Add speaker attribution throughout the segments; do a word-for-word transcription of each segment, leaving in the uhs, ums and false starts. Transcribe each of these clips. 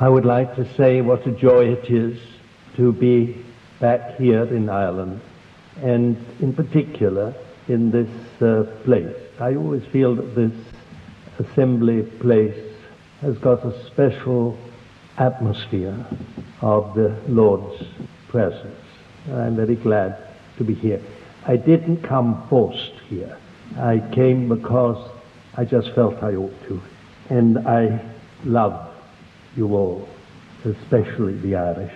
Speaker 1: I would like to say what a joy it is to be back here in Ireland, and in particular in this uh, place. I always feel that this assembly place has got a special atmosphere of the Lord's presence. I'm very glad to be here. I didn't come forced here. I came because I just felt I ought to. And I love you all, especially the Irish.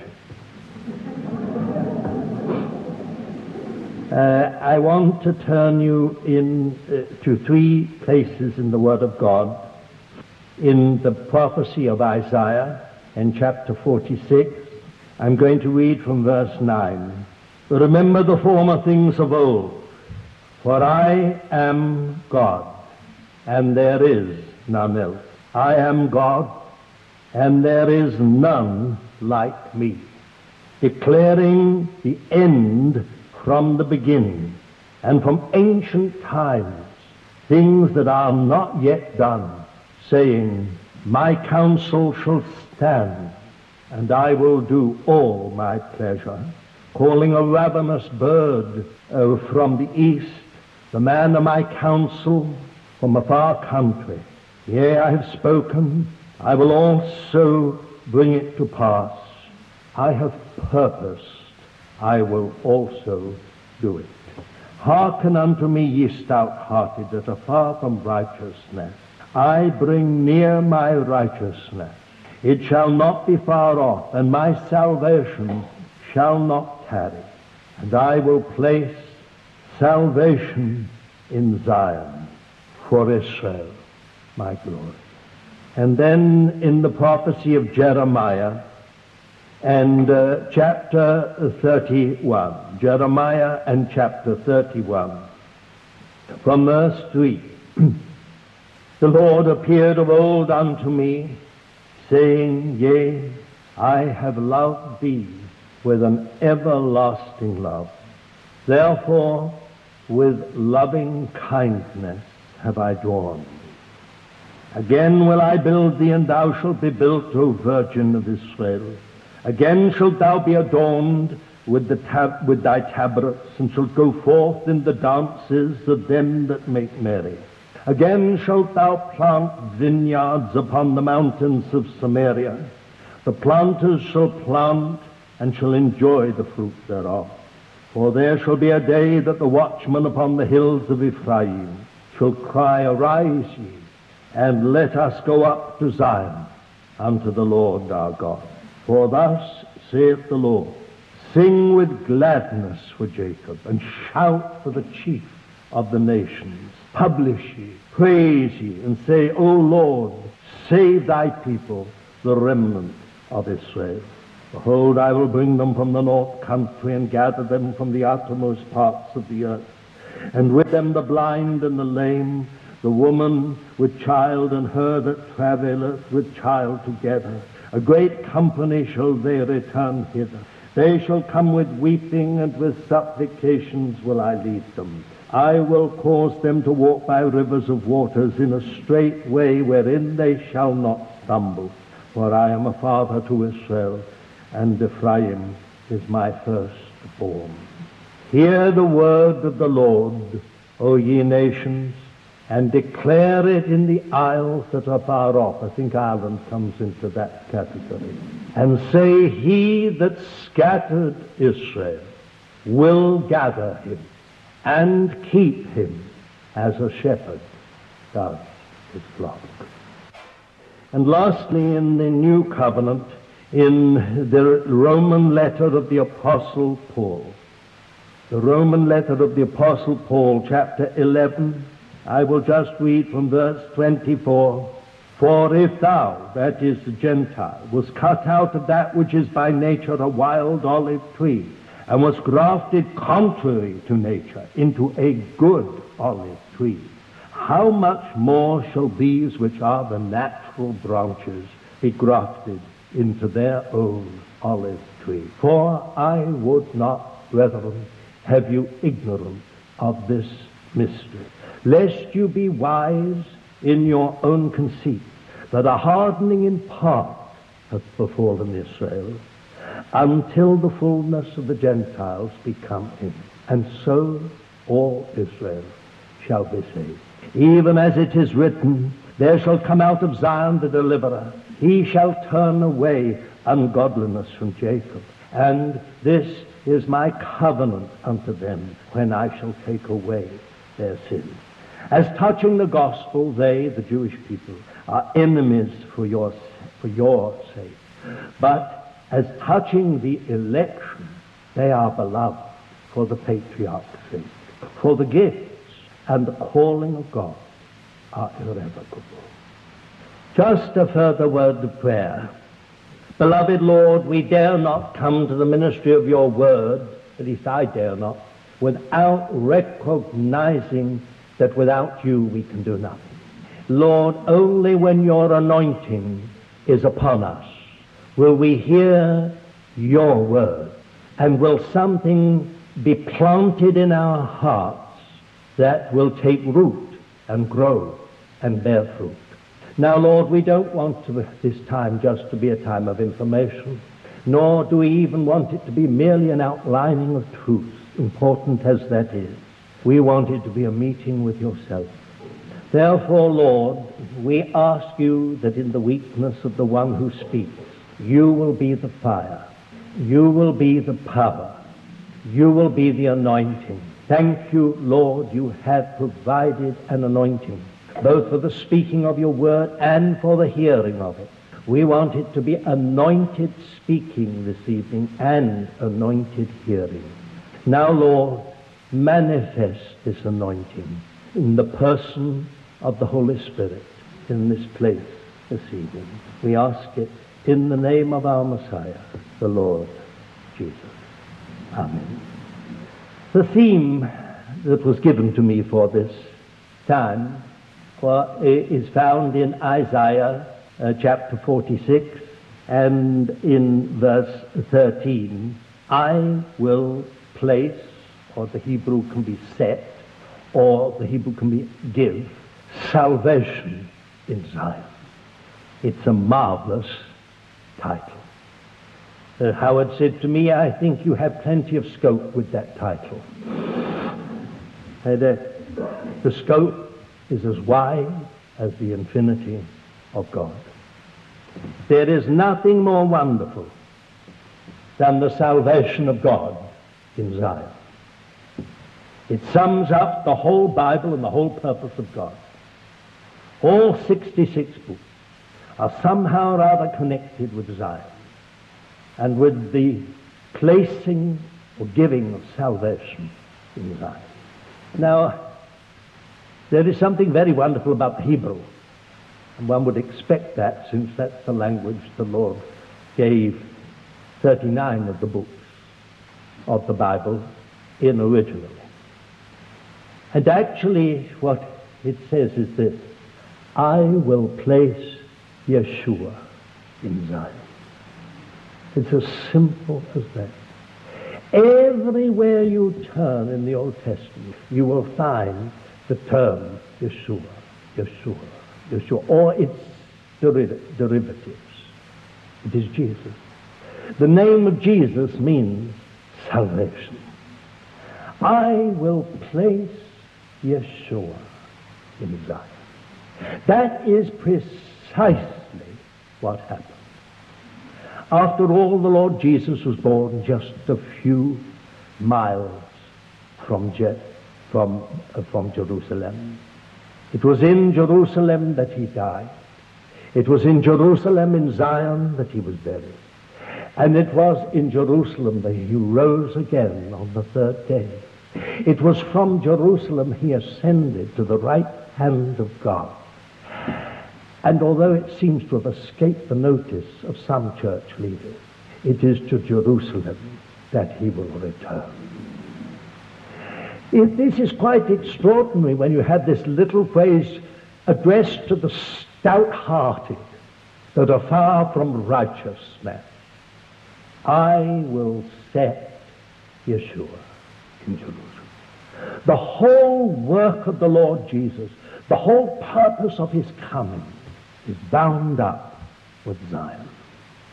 Speaker 1: Uh, I want to turn you in uh, to three places in the Word of God. In the prophecy of Isaiah in chapter forty-six, I'm going to read from verse nine. Remember the former things of old, for I am God, and there is none else. I am God, and there is none like me, declaring the end from the beginning, and from ancient times, things that are not yet done, saying, my counsel shall stand, and I will do all my pleasure. Calling a ravenous bird uh, from the east, the man of my counsel from a far country. Yea, I have spoken, I will also bring it to pass. I have purposed, I will also do it. Hearken unto me, ye stout-hearted, that are far from righteousness. I bring near my righteousness. It shall not be far off, and my salvation shall not tarry. And I will place salvation in Zion for Israel, my glory. And then in the prophecy of Jeremiah, and uh, chapter thirty-one, Jeremiah and chapter thirty-one, from verse three, the Lord appeared of old unto me, saying, yea, I have loved thee with an everlasting love. Therefore, with loving kindness have I drawn thee. Again will I build thee, and thou shalt be built, O Virgin of Israel. Again shalt thou be adorned with, the tab- with thy tabrets, and shalt go forth in the dances of them that make merry. Again shalt thou plant vineyards upon the mountains of Samaria. The planters shall plant, and shall enjoy the fruit thereof. For there shall be a day that the watchmen upon the hills of Ephraim shall cry, arise ye, and let us go up to Zion, unto the Lord our God. For thus saith the Lord, sing with gladness for Jacob, and shout for the chief of the nations. Publish ye, praise ye, and say, O Lord, save thy people, the remnant of Israel. Behold, I will bring them from the north country, and gather them from the uttermost parts of the earth, and with them the blind and the lame, the woman with child, and her that travelleth with child together. A great company shall they return hither. They shall come with weeping, and with supplications will I lead them. I will cause them to walk by rivers of waters in a straight way, wherein they shall not stumble. For I am a father to Israel, and Ephraim is my firstborn. Hear the word of the Lord, O ye nations, and declare it in the isles that are far off. I think Ireland comes into that category. And say, he that scattered Israel will gather him, and keep him as a shepherd does his flock. And lastly, in the New Covenant, in the Roman letter of the Apostle Paul, the Roman letter of the Apostle Paul, chapter eleven, I will just read from verse twenty-four. For if thou, that is the Gentile, was cut out of that which is by nature a wild olive tree, and was grafted contrary to nature into a good olive tree, how much more shall these which are the natural branches be grafted into their own olive tree? For I would not, brethren, have you ignorant of this mystery, lest you be wise in your own conceit, that a hardening in part hath befallen Israel, until the fullness of the Gentiles be come in. And so all Israel shall be saved. Even as it is written, there shall come out of Zion the deliverer. He shall turn away ungodliness from Jacob. And this is my covenant unto them, when I shall take away their sins. As touching the gospel, they, the Jewish people, are enemies for your, for your sake. But as touching the election, they are beloved for the patriarch's sake. For the gifts and the calling of God are irrevocable. Just a further word of prayer. Beloved Lord, we dare not come to the ministry of your word, at least I dare not, without recognizing that without you we can do nothing. Lord, only when your anointing is upon us will we hear your word, and will something be planted in our hearts that will take root and grow and bear fruit. Now, Lord, we don't want to, this time just to be a time of information, nor do we even want it to be merely an outlining of truth, important as that is. We want it to be a meeting with yourself. Therefore, Lord, we ask you that in the weakness of the one who speaks, you will be the fire, you will be the power, you will be the anointing. Thank you, Lord, you have provided an anointing, both for the speaking of your word and for the hearing of it. We want it to be anointed speaking this evening and anointed hearing. Now, Lord, manifest this anointing in the person of the Holy Spirit in this place this evening. We ask it in the name of our Messiah, the Lord Jesus. Amen. The theme that was given to me for this time for, is found in Isaiah uh, chapter forty-six and in verse thirteen. I will place, or the Hebrew can be set, or the Hebrew can be give, salvation in Zion. It's a marvelous title. Uh, Howard said to me, I think you have plenty of scope with that title. And, uh, the scope is as wide as the infinity of God. There is nothing more wonderful than the salvation of God in Zion. It sums up the whole Bible and the whole purpose of God. All sixty-six books are somehow or other connected with Zion and with the placing or giving of salvation in Zion. Now, there is something very wonderful about the Hebrew, and one would expect that, since that's the language the Lord gave thirty-nine of the books of the Bible in originally. And actually what it says is this: I will place Yeshua in Zion. It's as simple as that. Everywhere you turn in the Old Testament, you will find the term Yeshua, Yeshua, Yeshua, or its deriv- derivatives. It is Jesus. The name of Jesus means salvation. I will place Yeshua in Zion. That is precisely what happened. After all, the Lord Jesus was born just a few miles from, Je- from, uh, from Jerusalem. It was in Jerusalem that he died. It was in Jerusalem, in Zion, that he was buried. And it was in Jerusalem that he rose again on the third day. It was from Jerusalem he ascended to the right hand of God. And although it seems to have escaped the notice of some church leaders, it is to Jerusalem that he will return. It, this is quite extraordinary when you have this little phrase addressed to the stout-hearted that are far from righteousness. I will set Yeshua in Jerusalem. The whole work of the Lord Jesus, the whole purpose of his coming, is bound up with Zion.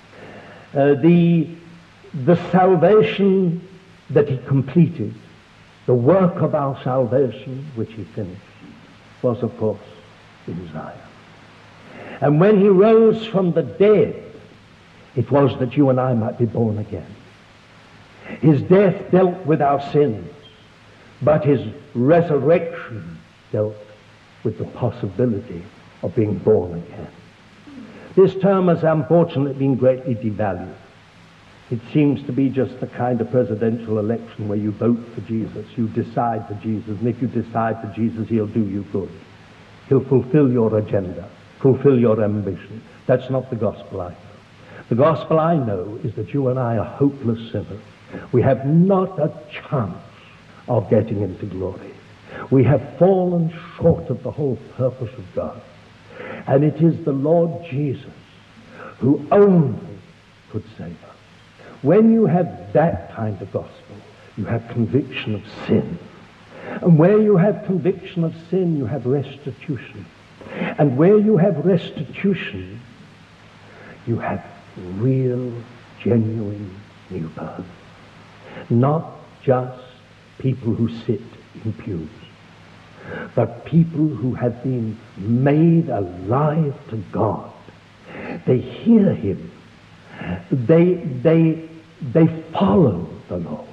Speaker 1: Uh, the, the salvation that he completed, the work of our salvation which he finished, was of course in Zion. And when he rose from the dead, it was that you and I might be born again. His death dealt with our sins, but his resurrection dealt with the possibility of being born again. This term has unfortunately been greatly devalued. It seems to be just the kind of presidential election where you vote for Jesus, you decide for Jesus, and if you decide for Jesus, he'll do you good. He'll fulfill your agenda, fulfill your ambition. That's not the gospel I know. The gospel I know is that you and I are hopeless sinners. We have not a chance of getting into glory. We have fallen short of the whole purpose of God. And it is the Lord Jesus who only could save us. When you have that kind of gospel, you have conviction of sin. And where you have conviction of sin, you have restitution. And where you have restitution, you have real, genuine new birth. Not just people who sit in pews, but people who have been made alive to God. They hear him. They, they, they follow the Lord.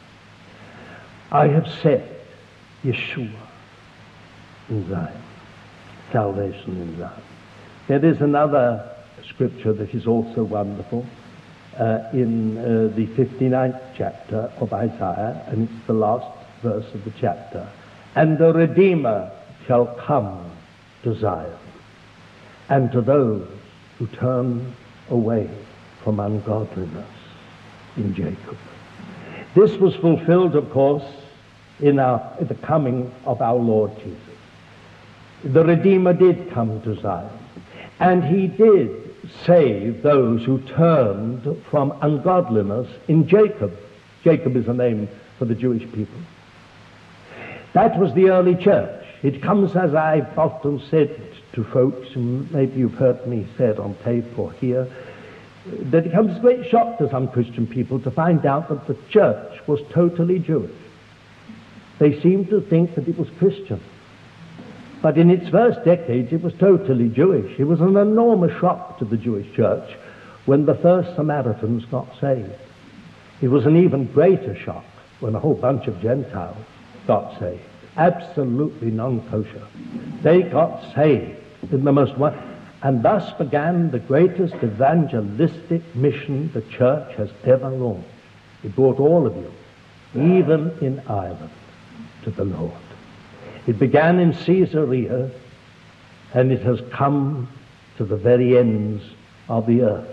Speaker 1: I have said Yeshua in Zion, salvation in Zion. There is another scripture that is also wonderful uh, in uh, the fifty-ninth chapter of Isaiah, and it's the last verse of the chapter. And the Redeemer shall come to Zion, and to those who turn away from ungodliness in Jacob. This was fulfilled, of course, in, our, in the coming of our Lord Jesus. The Redeemer did come to Zion, and he did save those who turned from ungodliness in Jacob. Jacob is a name for the Jewish people. That was the early church. It comes, as I've often said to folks, and maybe you've heard me say it on tape or here, that it comes as a great shock to some Christian people to find out that the church was totally Jewish. They seemed to think that it was Christian. But in its first decades, it was totally Jewish. It was an enormous shock to the Jewish church when the first Samaritans got saved. It was an even greater shock when a whole bunch of Gentiles got saved. Absolutely non-kosher. They got saved in the most one. And thus began the greatest evangelistic mission the church has ever launched. It brought all of you, even in Ireland, to the Lord. It began in Caesarea, and it has come to the very ends of the earth.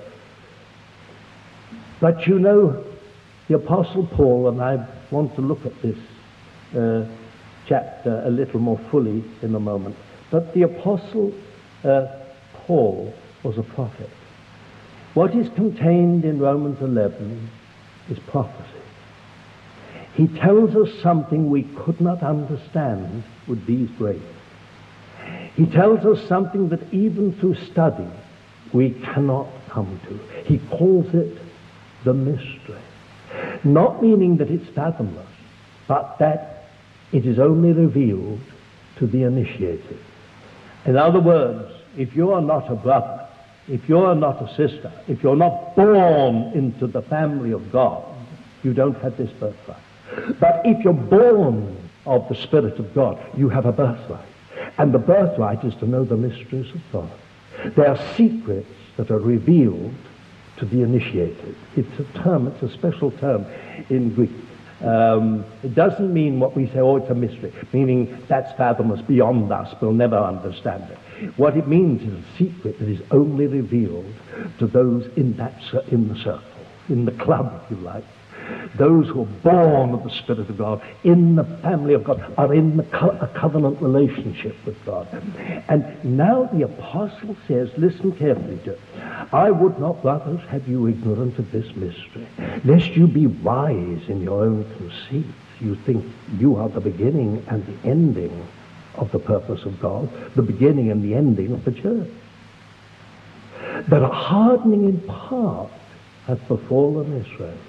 Speaker 1: But you know, the Apostle Paul, and I want to look at this uh, chapter a little more fully in a moment, but the Apostle uh, Paul was a prophet. What is contained in Romans eleven is prophecy. He tells us something we could not understand with these words. He tells us something that even through study we cannot come to. He calls it the mystery. Not meaning that it's fathomless, but that it is only revealed to the initiated. In other words, if you are not a brother, if you are not a sister, if you're not born into the family of God, you don't have this birthright. But if you're born of the Spirit of God, you have a birthright. And the birthright is to know the mysteries of God. They are secrets that are revealed to the initiated. It's a term, it's a special term in Greek. Um, it doesn't mean what we say, oh, it's a mystery, meaning that's fathomless beyond us, we'll never understand it. What it means is a secret that is only revealed to those in that in the circle, in the club, if you like. Those who are born of the Spirit of God, in the family of God, are in the co- a covenant relationship with God. And now the apostle says, listen carefully to it, I would not, brothers, have you ignorant of this mystery, lest you be wise in your own conceits. You think you are the beginning and the ending of the purpose of God, the beginning and the ending of the church. That are hardening in part hath befallen Israel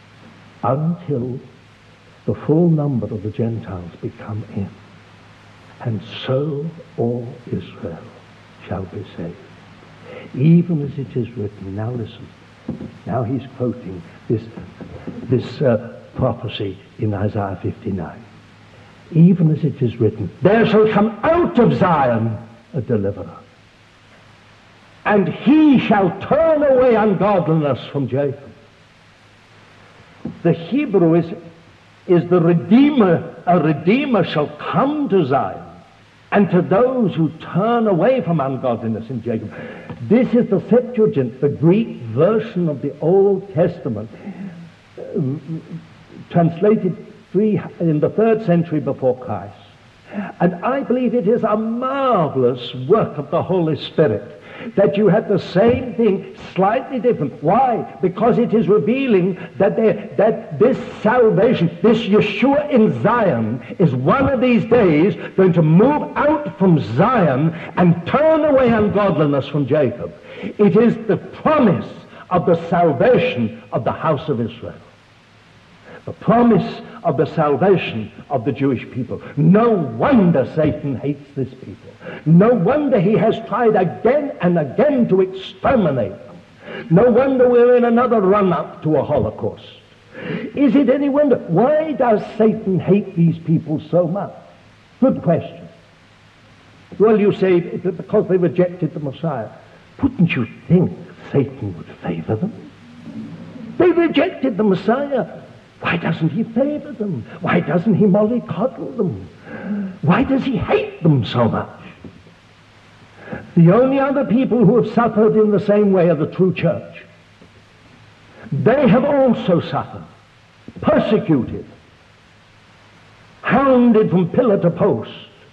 Speaker 1: until the full number of the Gentiles be come in, and so all Israel shall be saved. Even as it is written. Now listen. Now he's quoting this, this uh, prophecy in Isaiah fifty-nine. Even as it is written, there shall come out of Zion a deliverer, and he shall turn away ungodliness from Jacob. The Hebrew is, is the Redeemer. A Redeemer shall come to Zion, and to those who turn away from ungodliness in Jacob. This is the Septuagint, the Greek version of the Old Testament, uh, translated three, in the third century before Christ. And I believe it is a marvelous work of the Holy Spirit that you have the same thing, slightly different. Why? Because it is revealing that, they, that this salvation, this Yeshua in Zion, is one of these days going to move out from Zion and turn away ungodliness from Jacob. It is the promise of the salvation of the house of Israel. The promise of the salvation of the Jewish people. No wonder Satan hates this people. No wonder he has tried again and again to exterminate them. No wonder we're in another run-up to a Holocaust. Is it any wonder? Why does Satan hate these people so much? Good question. Well, you say because they rejected the Messiah. Wouldn't you think Satan would favor them? They rejected the Messiah. Why doesn't he favor them? Why doesn't he mollycoddle them? Why does he hate them so much? The only other people who have suffered in the same way are the true church. They have also suffered, persecuted, hounded from pillar to post.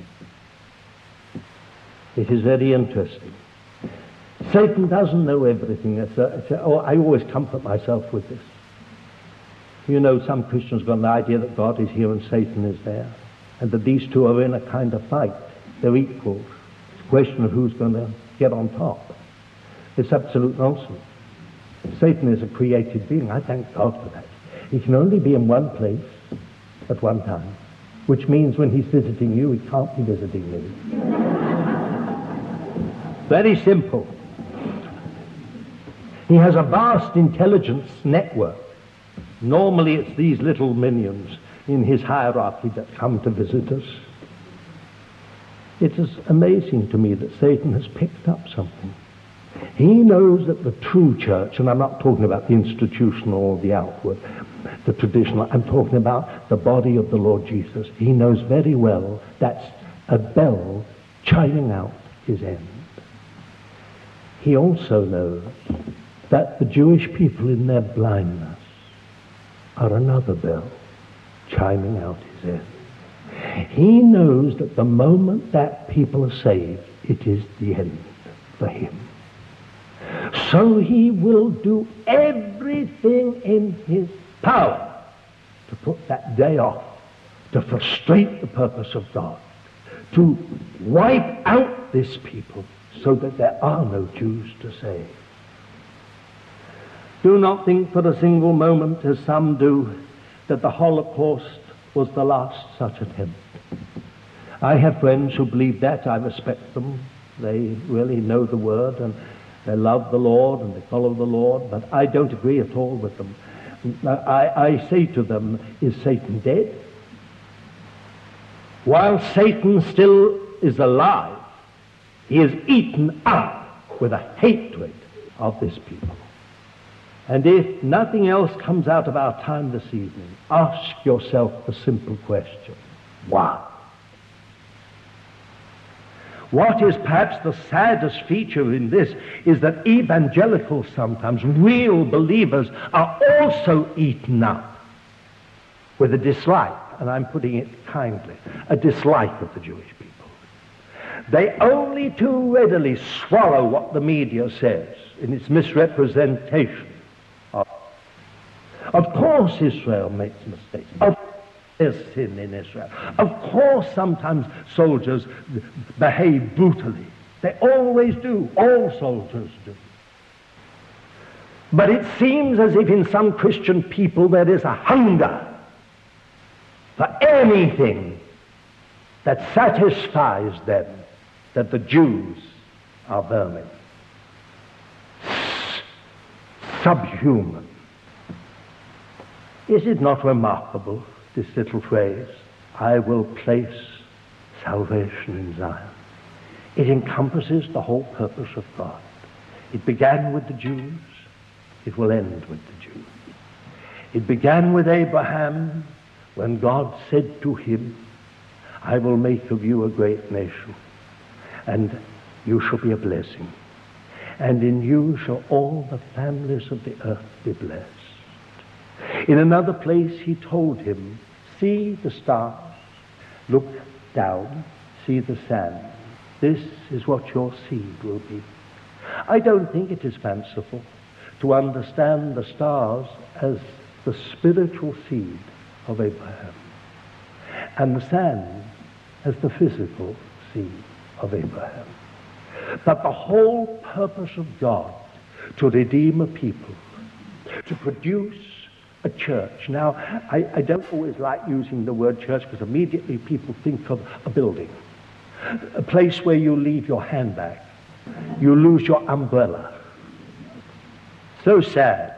Speaker 1: It is very interesting. Satan doesn't know everything. It's a, it's a, oh, I always comfort myself with this. You know, some Christians got an idea that God is here and Satan is there, and that these two are in a kind of fight. They're equals. It's a question of who's going to get on top. It's absolute nonsense. Satan is a created being. I thank God for that. He can only be in one place at one time, which means when he's visiting you, he can't be visiting me. Very simple. He has a vast intelligence network. Normally it's these little minions in his hierarchy that come to visit us. It is amazing to me that Satan has picked up something. He knows that the true church, and I'm not talking about the institutional or the outward, the traditional, I'm talking about the body of the Lord Jesus. He knows very well that's a bell chiming out his end. He also knows that the Jewish people in their blindness are another bell chiming out his end. He knows that the moment that people are saved, it is the end for him. So he will do everything in his power to put that day off, to frustrate the purpose of God, to wipe out this people so that there are no Jews to save. Do not think for a single moment, as some do, that the Holocaust was the last such attempt. I have friends who believe that. I respect them. They really know the Word and they love the Lord and they follow the Lord, but I don't agree at all with them. I, I say to them, is Satan dead? While Satan still is alive, he is eaten up with a hatred of this people. And if nothing else comes out of our time this evening, ask yourself the simple question, why? What is perhaps the saddest feature in this is that evangelicals sometimes, real believers, are also eaten up with a dislike, and I'm putting it kindly, a dislike of the Jewish people. They only too readily swallow what the media says in its misrepresentation. Of course Israel makes mistakes. Of course there's sin in Israel. Of course sometimes soldiers behave brutally. They always do. All soldiers do. But it seems as if in some Christian people there is a hunger for anything that satisfies them that the Jews are vermin. Subhuman. Is it not remarkable, this little phrase, I will place salvation in Zion? It encompasses the whole purpose of God. It began with the Jews. It will end with the Jews. It began with Abraham when God said to him, I will make of you a great nation, and you shall be a blessing. And in you shall all the families of the earth be blessed. In another place he told him, see the stars, look down, see the sand. This is what your seed will be. I don't think it is fanciful to understand the stars as the spiritual seed of Abraham, and the sand as the physical seed of Abraham. But the whole purpose of God to redeem a people, to produce a church. Now, I, I don't always like using the word church because immediately people think of a building, a place where you leave your handbag, you lose your umbrella. So sad.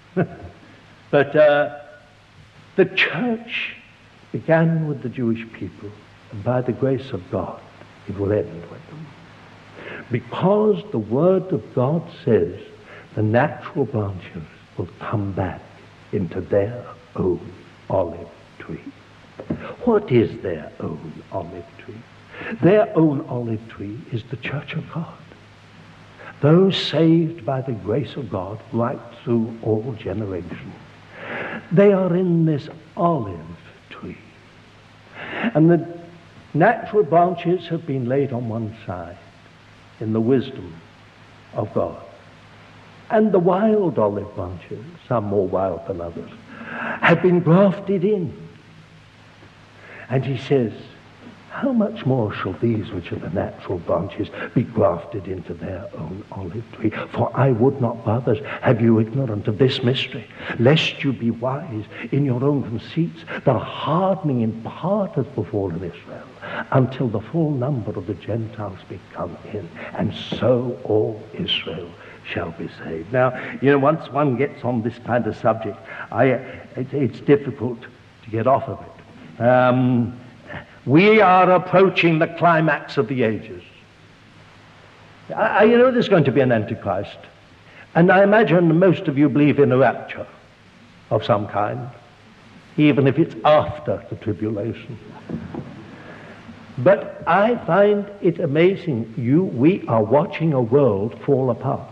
Speaker 1: But uh, the church began with the Jewish people, and by the grace of God, it will end with them. Because the Word of God says the natural branches will come back into their own olive tree. What is their own olive tree? Their own olive tree is the church of God. Those saved by the grace of God right through all generations. They are in this olive tree. And the natural branches have been laid on one side in the wisdom of God. And the wild olive branches, some more wild than others, have been grafted in. And he says, how much more shall these which are the natural branches be grafted into their own olive tree? For I would not, brothers, have you ignorant of this mystery, lest you be wise in your own conceits, that a hardening in part hath befallen Israel, until the full number of the Gentiles be come in, and so all Israel shall be saved. Now, you know, once one gets on this kind of subject, I, it, it's difficult to get off of it. Um, we are approaching the climax of the ages. I, you know, there's going to be an Antichrist. And I imagine most of you believe in a rapture of some kind, even if it's after the tribulation. But I find it amazing. You, we are watching a world fall apart.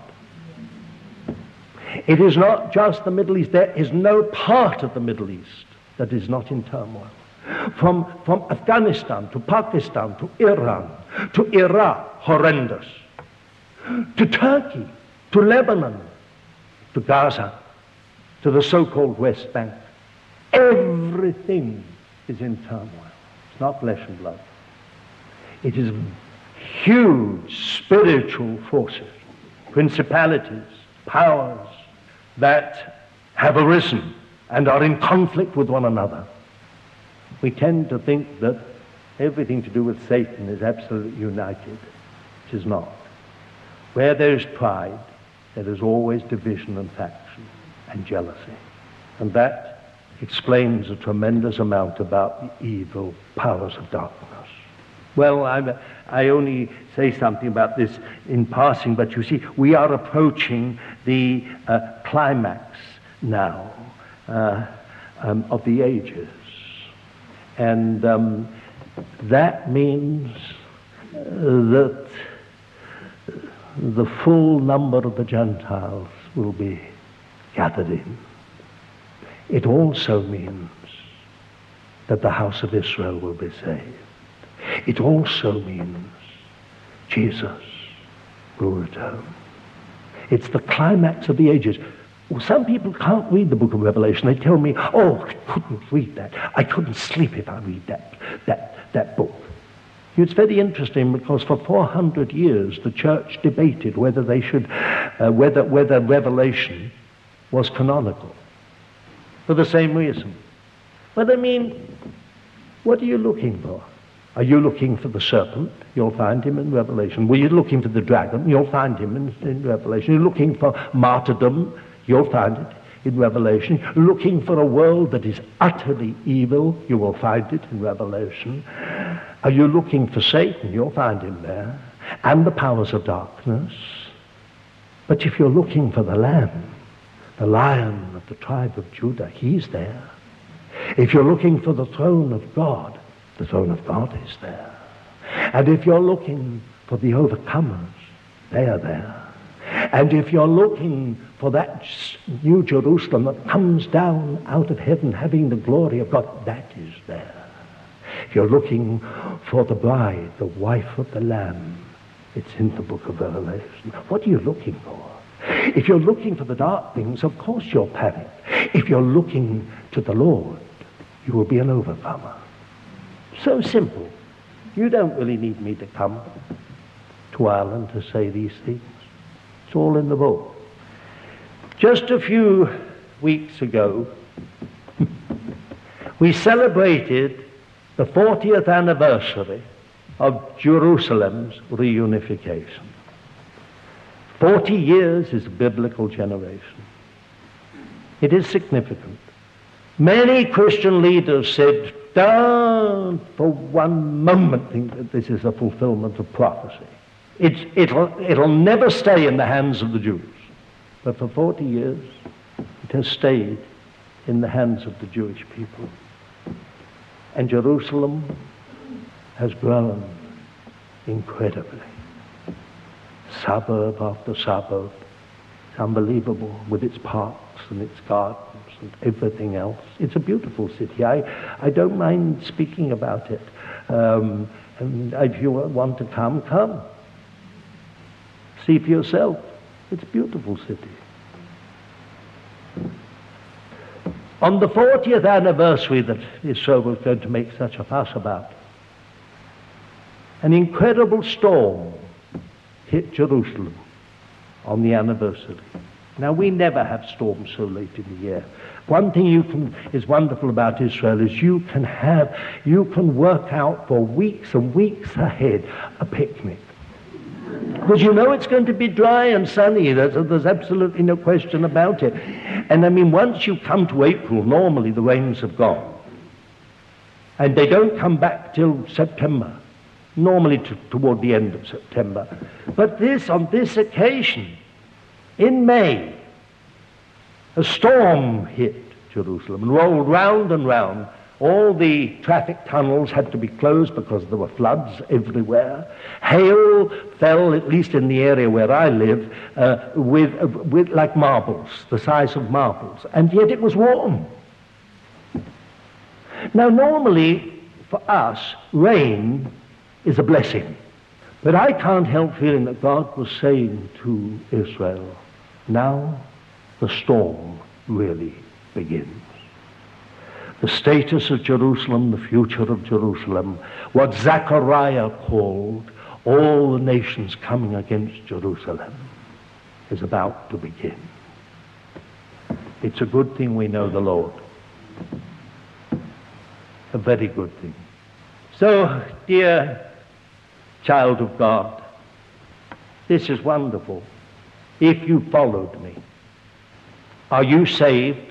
Speaker 1: It is not just the Middle East. There is no part of the Middle East that is not in turmoil. From, from Afghanistan to Pakistan to Iran to Iraq, horrendous, to Turkey, to Lebanon, to Gaza, to the so-called West Bank. Everything is in turmoil. It's not flesh and blood. It is huge spiritual forces, principalities, powers that have arisen and are in conflict with one another. We tend to think that everything to do with Satan is absolutely united. It is not. Where there is pride, there is always division and faction and jealousy. And that explains a tremendous amount about the evil powers of darkness. Well, I'm, I only say something about this in passing, but you see, we are approaching the uh, climax now uh, um, of the ages. And um, that means uh, that the full number of the Gentiles will be gathered in. It also means that the house of Israel will be saved. It also means Jesus will return. It's the climax of the ages. Well, some people can't read the book of Revelation. They tell me, oh, I couldn't read that. I couldn't sleep if I read that, that, that book. It's very interesting because for four hundred years the church debated whether they should, uh, whether, whether Revelation was canonical for the same reason. But I mean, what are you looking for? Are you looking for the serpent? You'll find him in Revelation. Were you looking for the dragon? You'll find him in, in Revelation. You're looking for martyrdom? You'll find it in Revelation. Looking for a world that is utterly evil? You will find it in Revelation. Are you looking for Satan? You'll find him there. And the powers of darkness. But if you're looking for the Lamb, the Lion of the tribe of Judah, he's there. If you're looking for the throne of God, the throne of God is there. And if you're looking for the overcomers, they are there. And if you're looking for that new Jerusalem that comes down out of heaven having the glory of God, that is there. If you're looking for the bride, the wife of the Lamb, it's in the book of Revelation. What are you looking for? If you're looking for the dark things, of course you'll panic. If you're looking to the Lord, you will be an overcomer. So simple. You don't really need me to come to Ireland to say these things. It's all in the book. Just a few weeks ago, we celebrated the fortieth anniversary of Jerusalem's reunification. Forty years is a biblical generation. It is significant. Many Christian leaders said, don't for one moment think that this is a fulfillment of prophecy. It's, it'll, it'll never stay in the hands of the Jews. But for forty years, it has stayed in the hands of the Jewish people. And Jerusalem has grown incredibly. Suburb after suburb. It's unbelievable with its parks and its gardens and everything else. It's a beautiful city. I, I don't mind speaking about it. Um, and if you want to come, come. See for yourself. It's a beautiful city. On the fortieth anniversary that Israel was going to make such a fuss about, an incredible storm hit Jerusalem on the anniversary. Now, we never have storms so late in the year. One thing you can is wonderful about Israel is you can have, you can work out for weeks and weeks ahead a picnic. Because you know it's going to be dry and sunny. There's, there's absolutely no question about it. And I mean, once you come to April, normally the rains have gone. And they don't come back till September. Normally to, toward the end of September. But this, on this occasion, in May, a storm hit Jerusalem and rolled round and round. All the traffic tunnels had to be closed because there were floods everywhere. Hail fell, at least in the area where I live, uh, with, uh, with like marbles, the size of marbles. And yet it was warm. Now, normally, for us, rain is a blessing. But I can't help feeling that God was saying to Israel, now the storm really begins. The status of Jerusalem, the future of Jerusalem, what Zechariah called all the nations coming against Jerusalem, is about to begin. It's a good thing we know the Lord. A very good thing. So, dear child of God, this is wonderful. If you followed me, are you saved?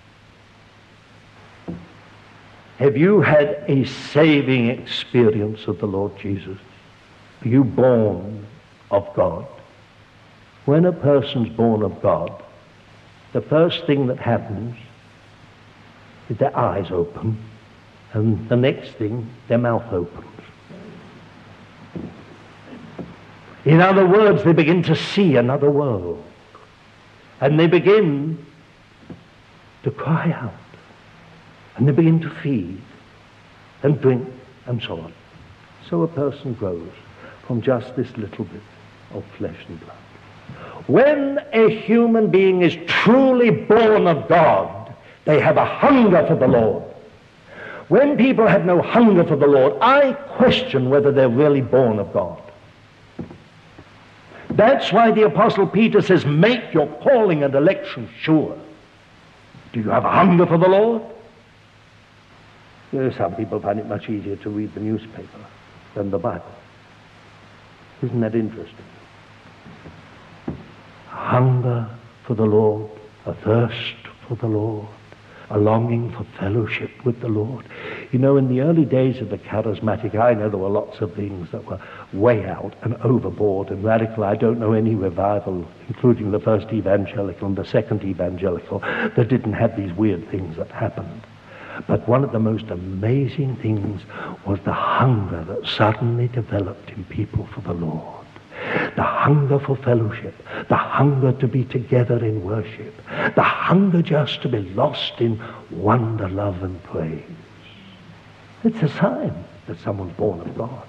Speaker 1: Have you had a saving experience of the Lord Jesus? Are you born of God? When a person's born of God, the first thing that happens is their eyes open, and the next thing, their mouth opens. In other words, they begin to see another world. And they begin to cry out. And they begin to feed and drink and so on. So a person grows from just this little bit of flesh and blood. When a human being is truly born of God, they have a hunger for the Lord. When people have no hunger for the Lord, I question whether they're really born of God. That's why the Apostle Peter says, make your calling and election sure. Do you have a hunger for the Lord? You know, some people find it much easier to read the newspaper than the Bible. Isn't that interesting? A hunger for the Lord, a thirst for the Lord, a longing for fellowship with the Lord. You know, in the early days of the charismatic, I know there were lots of things that were way out and overboard and radical. I don't know any revival, including the first evangelical and the second evangelical, that didn't have these weird things that happened. But one of the most amazing things was the hunger that suddenly developed in people for the Lord. The hunger for fellowship, the hunger to be together in worship, the hunger just to be lost in wonder, love, and praise. It's a sign that someone's born of God.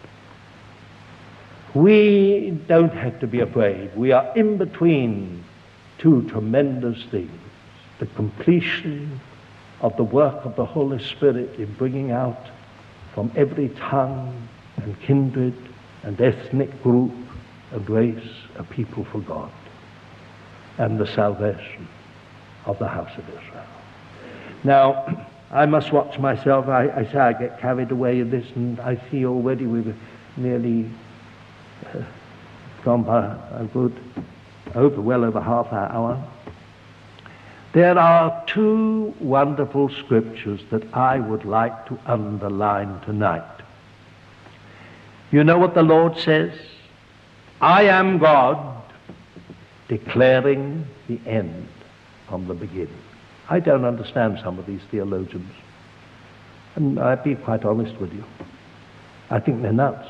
Speaker 1: We don't have to be afraid. We are in between two tremendous things. The completion of the work of the Holy Spirit in bringing out from every tongue and kindred and ethnic group and race a people for God, and the salvation of the house of Israel. Now, I must watch myself. I, I say I get carried away in this, and I see already we've nearly uh, gone by a good, over, well over half an hour. There are two wonderful scriptures that I would like to underline tonight. You know what the Lord says? I am God, declaring the end from the beginning. I don't understand some of these theologians. And I'll be quite honest with you. I think they're nuts.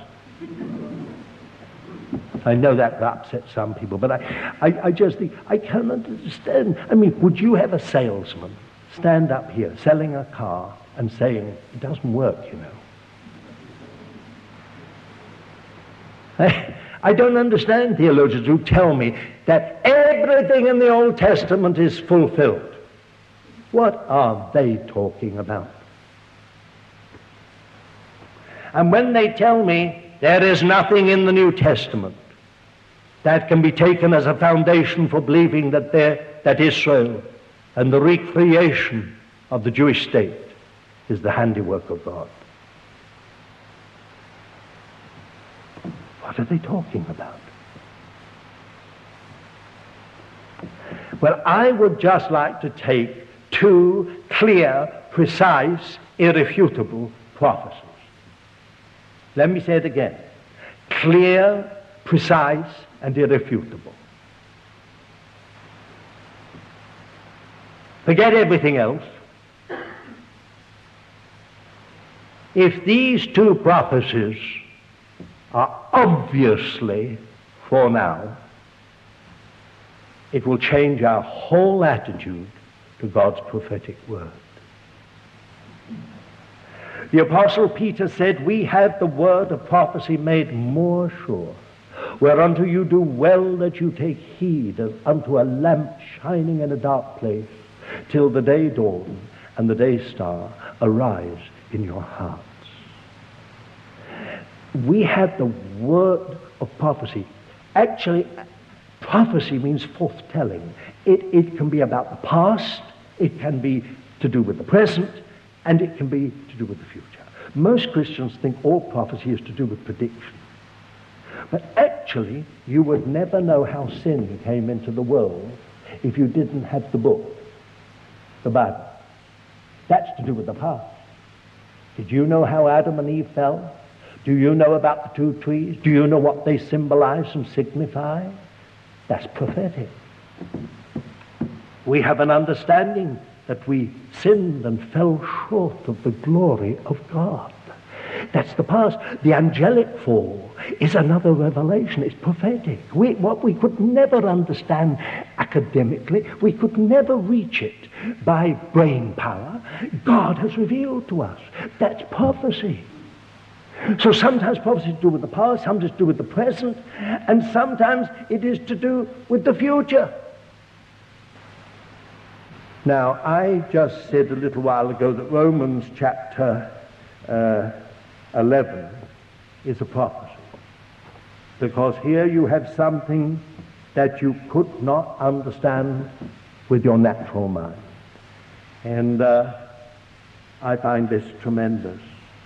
Speaker 1: I know that upsets some people, but I, I, I just think, I can't understand. I mean, would you have a salesman stand up here selling a car and saying, it doesn't work, you know? I, I don't understand theologians who tell me that everything in the Old Testament is fulfilled. What are they talking about? And when they tell me there is nothing in the New Testament that can be taken as a foundation for believing that there, that Israel and the recreation of the Jewish state is the handiwork of God. What are they talking about? Well, I would just like to take two clear, precise, irrefutable prophecies. Let me say it again. Clear, precise, and irrefutable. Forget everything else. If these two prophecies are obviously for now, it will change our whole attitude to God's prophetic word. The Apostle Peter said, we have the word of prophecy made more sure, whereunto you do well that you take heed as unto a lamp shining in a dark place, till the day dawn and the day star arise in your hearts. We have the word of prophecy. Actually, prophecy means forthtelling. It, it can be about the past, it can be to do with the present, and it can be to do with the future. Most Christians think all prophecy is to do with prediction. But actually, you would never know how sin came into the world if you didn't have the book, the Bible. That's to do with the past. Did you know how Adam and Eve fell? Do you know about the two trees? Do you know what they symbolize and signify? That's prophetic. We have an understanding that we sinned and fell short of the glory of God. That's the past. The angelic fall is another revelation. It's prophetic. We, what we could never understand academically, we could never reach it by brain power, God has revealed to us. That's prophecy. So sometimes prophecy is to do with the past, sometimes to do with the present, and sometimes it is to do with the future. Now, I just said a little while ago that Romans chapter uh, eleven is a prophecy, because here you have something that you could not understand with your natural mind. And uh, I find this tremendous.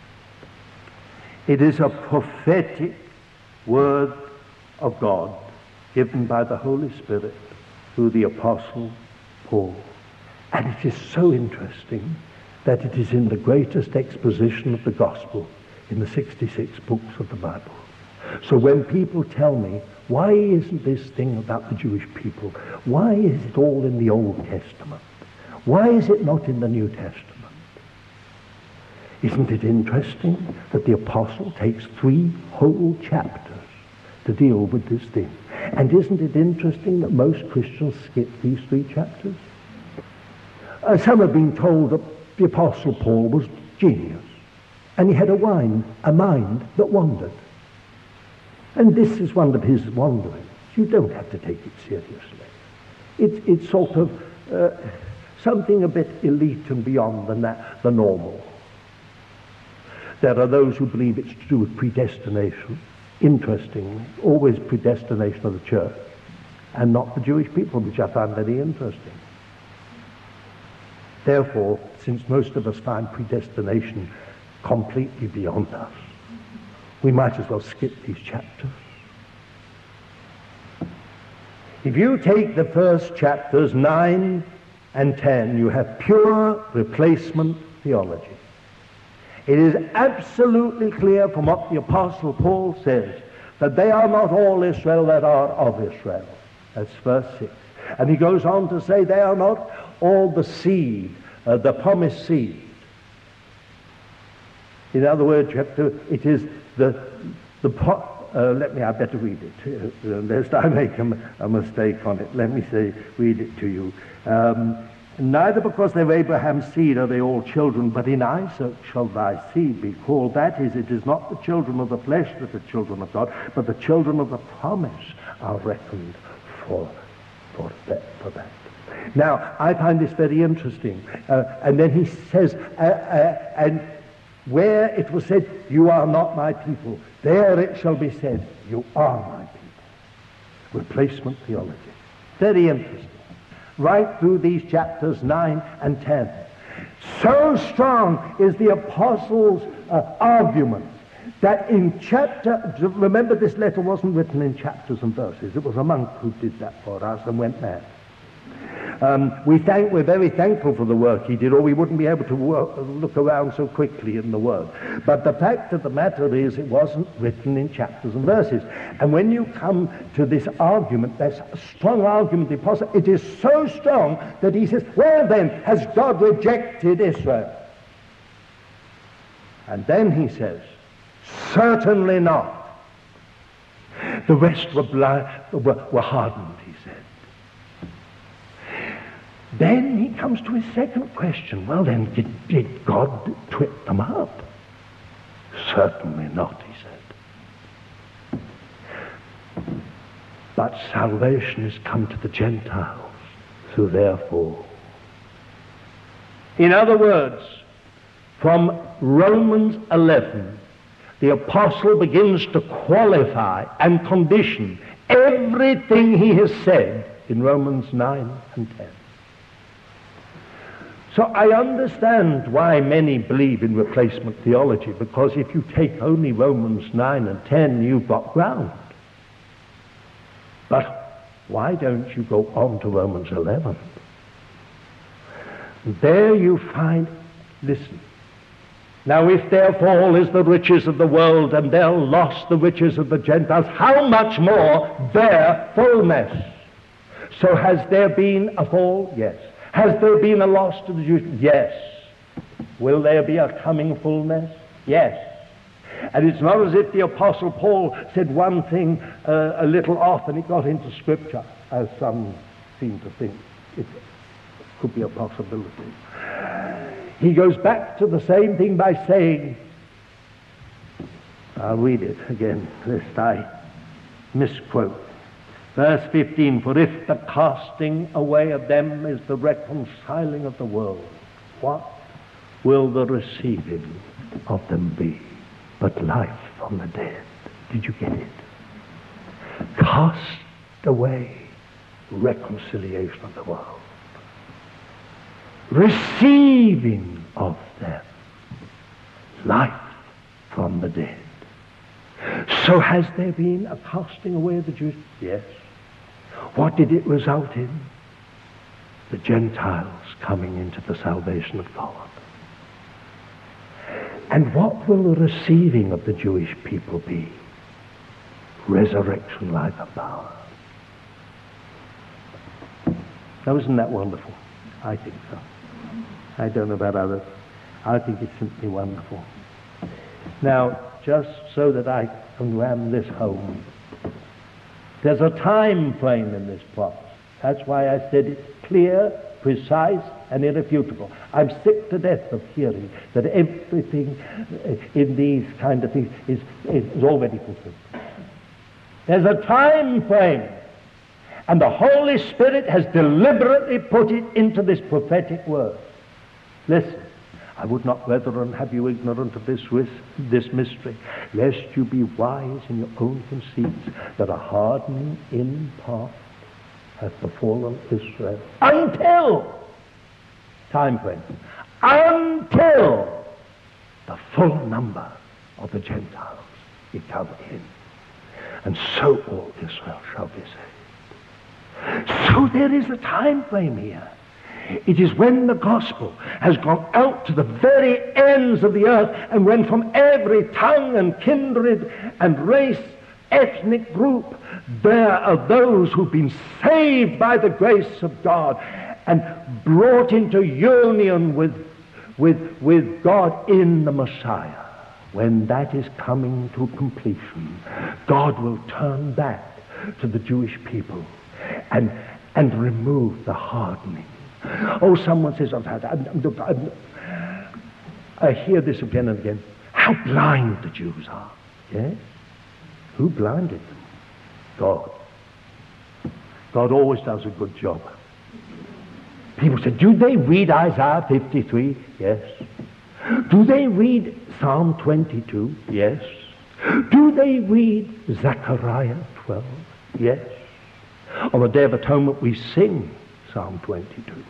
Speaker 1: It is a prophetic word of God given by the Holy Spirit through the Apostle Paul. And it is so interesting that it is in the greatest exposition of the gospel in the sixty-six books of the Bible. So when people tell me, why isn't this thing about the Jewish people, why is it all in the Old Testament? Why is it not in the New Testament? Isn't it interesting that the apostle takes three whole chapters to deal with this thing? And isn't it interesting that most Christians skip these three chapters? Uh, some have been told that the Apostle Paul was genius, and he had a, wine, a mind that wandered. And this is one of his wanderings. You don't have to take it seriously. It's, it's sort of uh, something a bit elite and beyond the, na- the normal. There are those who believe it's to do with predestination. Interestingly, always predestination of the church, and not the Jewish people, which I find very interesting. Therefore, since most of us find predestination completely beyond us, we might as well skip these chapters. If you take the first chapters, nine and ten, you have pure replacement theology. It is absolutely clear from what the Apostle Paul says that they are not all Israel that are of Israel. That's verse six. And he goes on to say they are not all the seed, uh, the promised seed. In other words, you have to, it is the, the pro, uh, let me, I better read it, uh, lest I make a, a mistake on it. Let me say, read it to you. Um, Neither because they're Abraham's seed are they all children, but in Isaac shall thy seed be called. That is, it is not the children of the flesh that are children of God, but the children of the promise are reckoned for, for, that, for that. Now, I find this very interesting. Uh, and then he says, uh, uh, and where it was said, you are not my people, there it shall be said, you are my people. Replacement theology. Very interesting. Right through these chapters nine and ten. So strong is the apostles' uh, argument that in chapter, remember this letter wasn't written in chapters and verses, it was a monk who did that for us and went mad. Um, we thank, we're very thankful for the work he did, or we wouldn't be able to work, look around so quickly in the Word. But the fact of the matter is it wasn't written in chapters and verses. And when you come to this argument, there's a strong argument, the apostle, it is so strong that he says, well then, has God rejected Israel? And then he says, certainly not. The rest were, blind, were, were hardened, he said. Then he comes to his second question. Well then, did, did God trip them up? Certainly not, he said. But salvation is come to the Gentiles through their fall. In other words, from Romans eleven, the apostle begins to qualify and condition everything he has said in Romans nine and ten. So I understand why many believe in replacement theology, because if you take only Romans nine and ten, you've got ground. But why don't you go on to Romans eleven? There you find, listen, now if their fall is the riches of the world and their loss the riches of the Gentiles, how much more their fullness? So has there been a fall? Yes. Has there been a loss to the Jews? Yes. Will there be a coming fullness? Yes. And it's not as if the Apostle Paul said one thing uh, a little off and it got into Scripture, as some seem to think it could be a possibility. He goes back to the same thing by saying, I'll read it again, lest I misquote. Verse fifteen, for if the casting away of them is the reconciling of the world, what will the receiving of them be but life from the dead? Did you get it? Cast away, reconciliation of the world. receiving of them life from the dead. So has there been a casting away of the Jews? Yes. What did it result in? The Gentiles coming into the salvation of God. And what will the receiving of the Jewish people be? Resurrection, life, and power. Now, isn't that wonderful? I think so. I don't know about others. I think it's simply wonderful. Now, just so that I can ram this home, there's a time frame in this prophecy. That's why I said it's clear, precise, and irrefutable. I'm sick to death of hearing that everything in these kind of things is, is already fulfilled. There's a time frame, and the Holy Spirit has deliberately put it into this prophetic word. Listen, I would not, brethren, have you ignorant of this, this mystery, lest you be wise in your own conceits, that a hardening in part hath befallen Israel until, time frame, until the full number of the Gentiles be come in. And so all Israel shall be saved. So there is a time frame here. It is when the gospel has gone out to the very ends of the earth, and when from every tongue and kindred and race, ethnic group, there are those who've been saved by the grace of God and brought into union with, with, with God in the Messiah. When that is coming to completion, God will turn back to the Jewish people and, and remove the hardening. Oh, someone says, I'm, I'm, I'm, I hear this again and again, how blind the Jews are. Yes? Who blinded them? God. God always does a good job. People say, do they read Isaiah fifty-three? Yes. Do they read Psalm twenty-two? Yes. Do they read Zechariah twelve? Yes. On the Day of Atonement we sing Psalm twenty-two.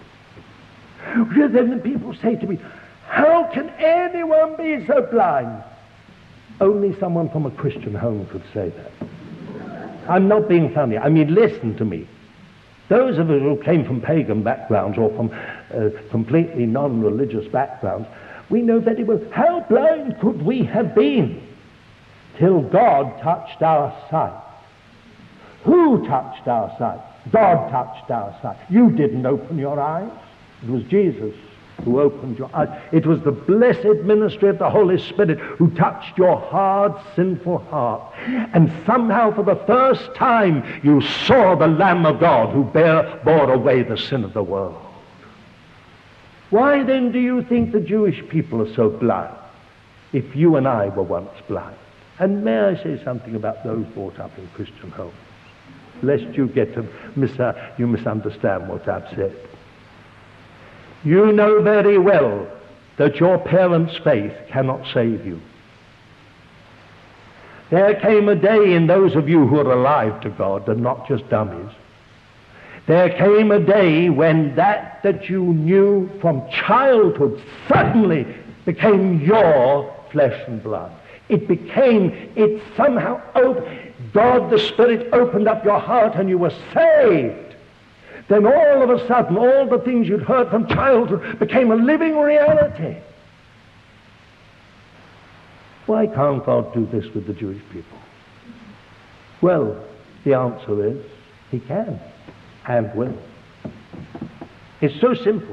Speaker 1: Then people say to me, how can anyone be so blind? Only someone from a Christian home could say that. I'm not being funny. I mean, listen to me. Those of us who came from pagan backgrounds or from uh, completely non-religious backgrounds, we know very well, how blind could we have been till God touched our sight? Who touched our sight? God touched our sight. You didn't open your eyes. It was Jesus who opened your eyes. It was the blessed ministry of the Holy Spirit who touched your hard, sinful heart. And somehow for the first time you saw the Lamb of God who bear, bore away the sin of the world. Why then do you think the Jewish people are so blind, if you and I were once blind? And may I say something about those brought up in Christian homes, lest you get to mis- uh, you misunderstand what I've said. You know very well that your parents' faith cannot save you. There came a day in those of you who are alive to God and not just dummies. There came a day when that that you knew from childhood suddenly became your flesh and blood. It became, it somehow, op- God the Spirit opened up your heart and you were saved. Then all of a sudden, all the things you'd heard from childhood became a living reality. Why can't God do this with the Jewish people? Well, the answer is, he can and will. It's so simple.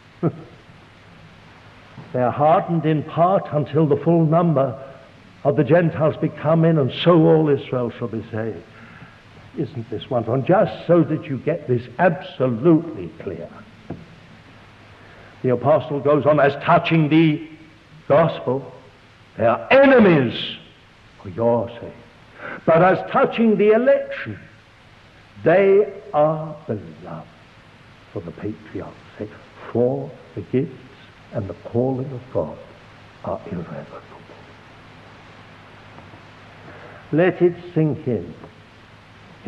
Speaker 1: They are hardened in part until the full number of the Gentiles be come in, and so all Israel shall be saved. Isn't this wonderful? And just so that you get this absolutely clear, the apostle goes on, as touching the gospel, they are enemies for your sake. But as touching the election, they are beloved for the patriarch's sake. For the gifts and the calling of God are irrevocable. Let it sink in.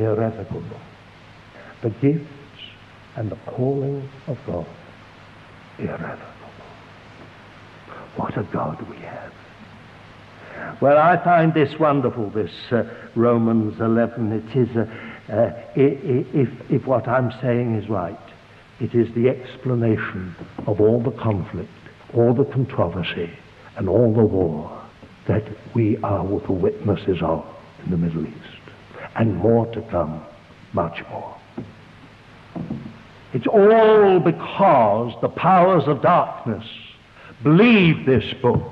Speaker 1: Irrevocable. The gifts and the calling of God irrevocable. What a God we have. Well, I find this wonderful, this uh, Romans eleven. It is, uh, uh, if, if what I'm saying is right, it is the explanation of all the conflict, all the controversy, and all the war that we are the witnesses of in the Middle East. And more to come, much more. It's all because the powers of darkness believe this book.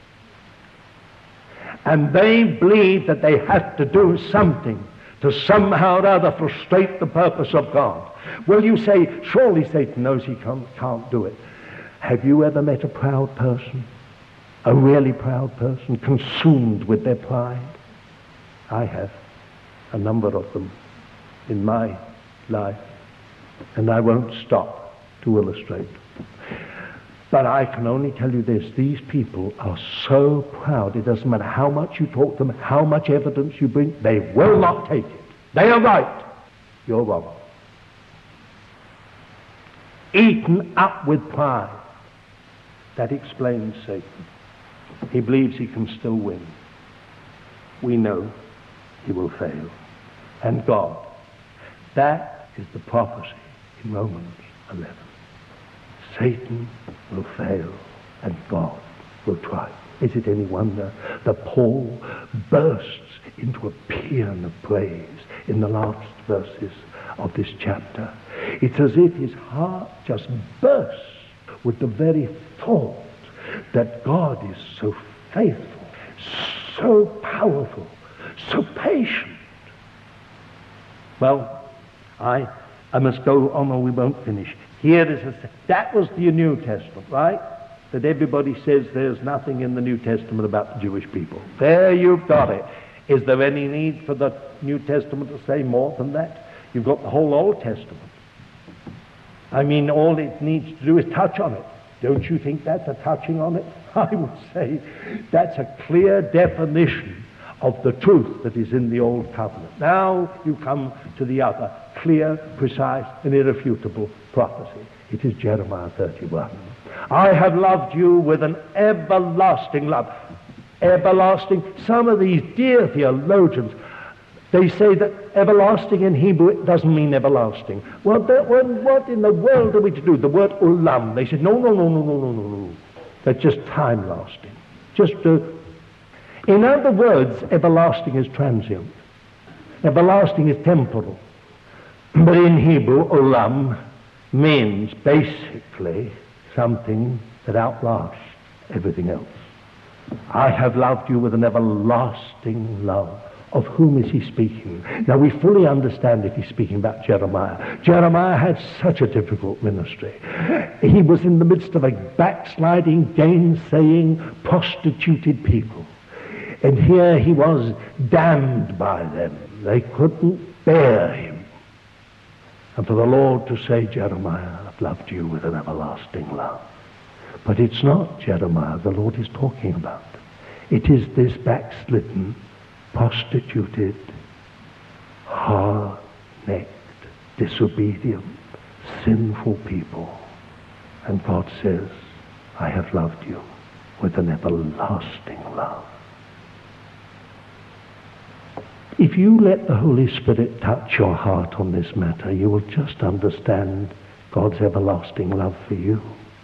Speaker 1: And they believe that they have to do something to somehow or other frustrate the purpose of God. Well, you say, surely Satan knows he can't, can't do it. Have you ever met a proud person? A really proud person, consumed with their pride? I have. A number of them in my life. And I won't stop to illustrate. But I can only tell you this, these people are so proud, it doesn't matter how much you talk to them, how much evidence you bring, they will not take it. They are right, you're wrong. Eaten up with pride. That explains Satan. He believes he can still win. We know he will fail. And God, that is the prophecy in Romans eleven. Satan will fail and God will triumph. Is it any wonder that Paul bursts into a paean of praise in the last verses of this chapter? It's as if his heart just bursts with the very thought that God is so faithful, so powerful, so patient. Well, I I must go on or we won't finish. Here is a, that was the New Testament, right? That everybody says there's nothing in the New Testament about the Jewish people. There you've got it. Is there any need for the New Testament to say more than that? You've got the whole Old Testament. I mean, all it needs to do is touch on it. Don't you think that's a touching on it? I would say that's a clear definition of the truth that is in the Old Covenant. Now you come to the other clear, precise, and irrefutable prophecy. It is Jeremiah thirty-one. I have loved you with an everlasting love. Everlasting. Some of these dear theologians, they say that everlasting in Hebrew, it doesn't mean everlasting. Well, that, well, what in the world are we to do? The word ulam. They said, no, no, no, no, no, no, no, no. That's just time lasting. Just uh, in other words, everlasting is transient. Everlasting is temporal. But in Hebrew, olam means basically something that outlasts everything else. I have loved you with an everlasting love. Of whom is he speaking? Now we fully understand if he's speaking about Jeremiah. Jeremiah had such a difficult ministry. He was in the midst of a backsliding, gainsaying, prostituted people. And here he was damned by them. They couldn't bear him. And for the Lord to say, Jeremiah, I've loved you with an everlasting love. But it's not Jeremiah the Lord is talking about. It is this backslidden, prostituted, hard-necked, disobedient, sinful people. And God says, I have loved you with an everlasting love. If you let the Holy Spirit touch your heart on this matter, you will just understand God's everlasting love for you.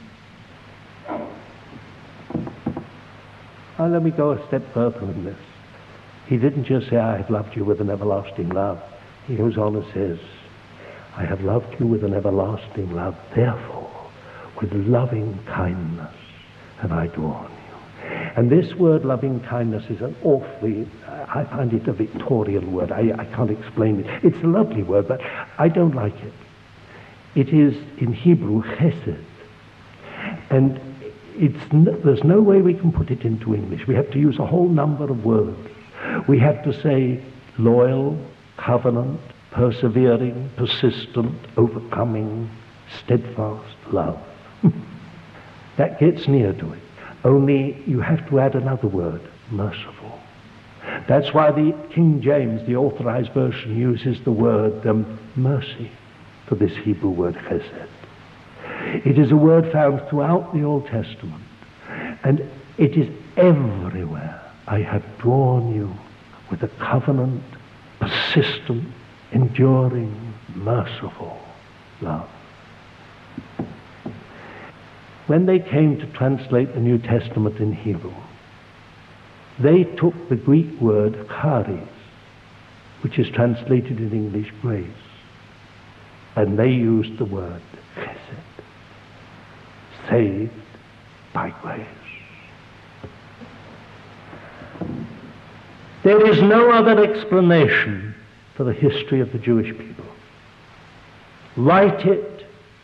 Speaker 1: Now let me go a step further in this. He didn't just say, I have loved you with an everlasting love. He goes on and says, I have loved you with an everlasting love. Therefore, with loving kindness have I drawn you. And this word loving kindness is an awfully, I find it a Victorian word. I, I can't explain it. It's a lovely word, but I don't like it. It is in Hebrew chesed. And it's no, there's no way we can put it into English. We have to use a whole number of words. We have to say loyal, covenant, persevering, persistent, overcoming, steadfast love. That gets near to it. Only you have to add another word, merciful. That's why the King James, the authorized version, uses the word um, mercy for this Hebrew word chesed. It is a word found throughout the Old Testament, and it is everywhere. I have drawn you with a covenant, persistent, enduring, merciful love. When they came to translate the New Testament in Hebrew, they took the Greek word charis, which is translated in English grace, and they used the word chesed, saved by grace. There is no other explanation for the history of the Jewish people. Write it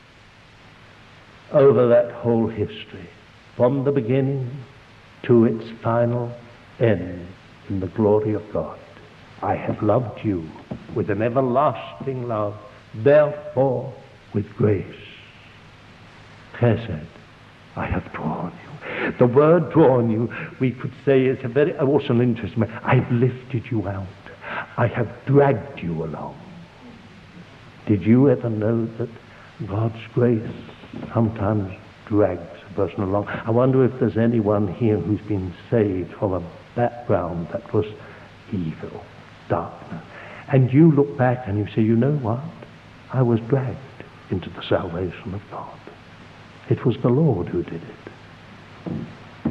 Speaker 1: over that whole history, from the beginning to its final end in the glory of God. I have loved you with an everlasting love, therefore with grace. Chesed, I have drawn you. The word drawn you, we could say, is a very, also an interesting word. I've lifted you out. I have dragged you along. Did you ever know that God's grace sometimes drags a person along? I wonder if there's anyone here who's been saved from a background that was evil, darkness. And you look back and you say, you know what? I was dragged into the salvation of God. It was the Lord who did it.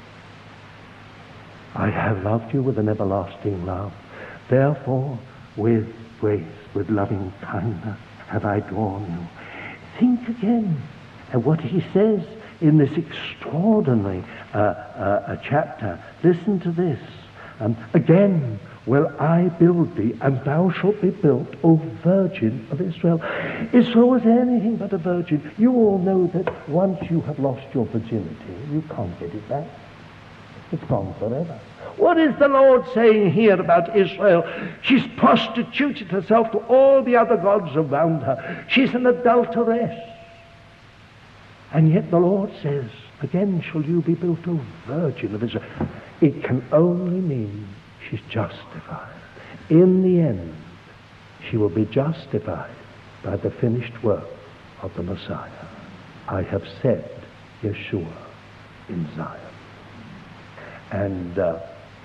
Speaker 1: I have loved you with an everlasting love. Therefore, with grace, with loving kindness, have I drawn you. Think again at what he says in this extraordinary uh, uh, chapter. Listen to this. Um, again, will I build thee, and thou shalt be built, O Virgin of Israel. Israel was anything but a virgin. You all know that once you have lost your virginity, you can't get it back. It's gone forever. What is the Lord saying here about Israel? She's prostituted herself to all the other gods around her. She's an adulteress. And yet the Lord says, again shall you be built, O Virgin of Israel. It can only mean she's justified. In the end, she will be justified by the finished work of the Messiah. I have set Yeshua in Zion. And uh,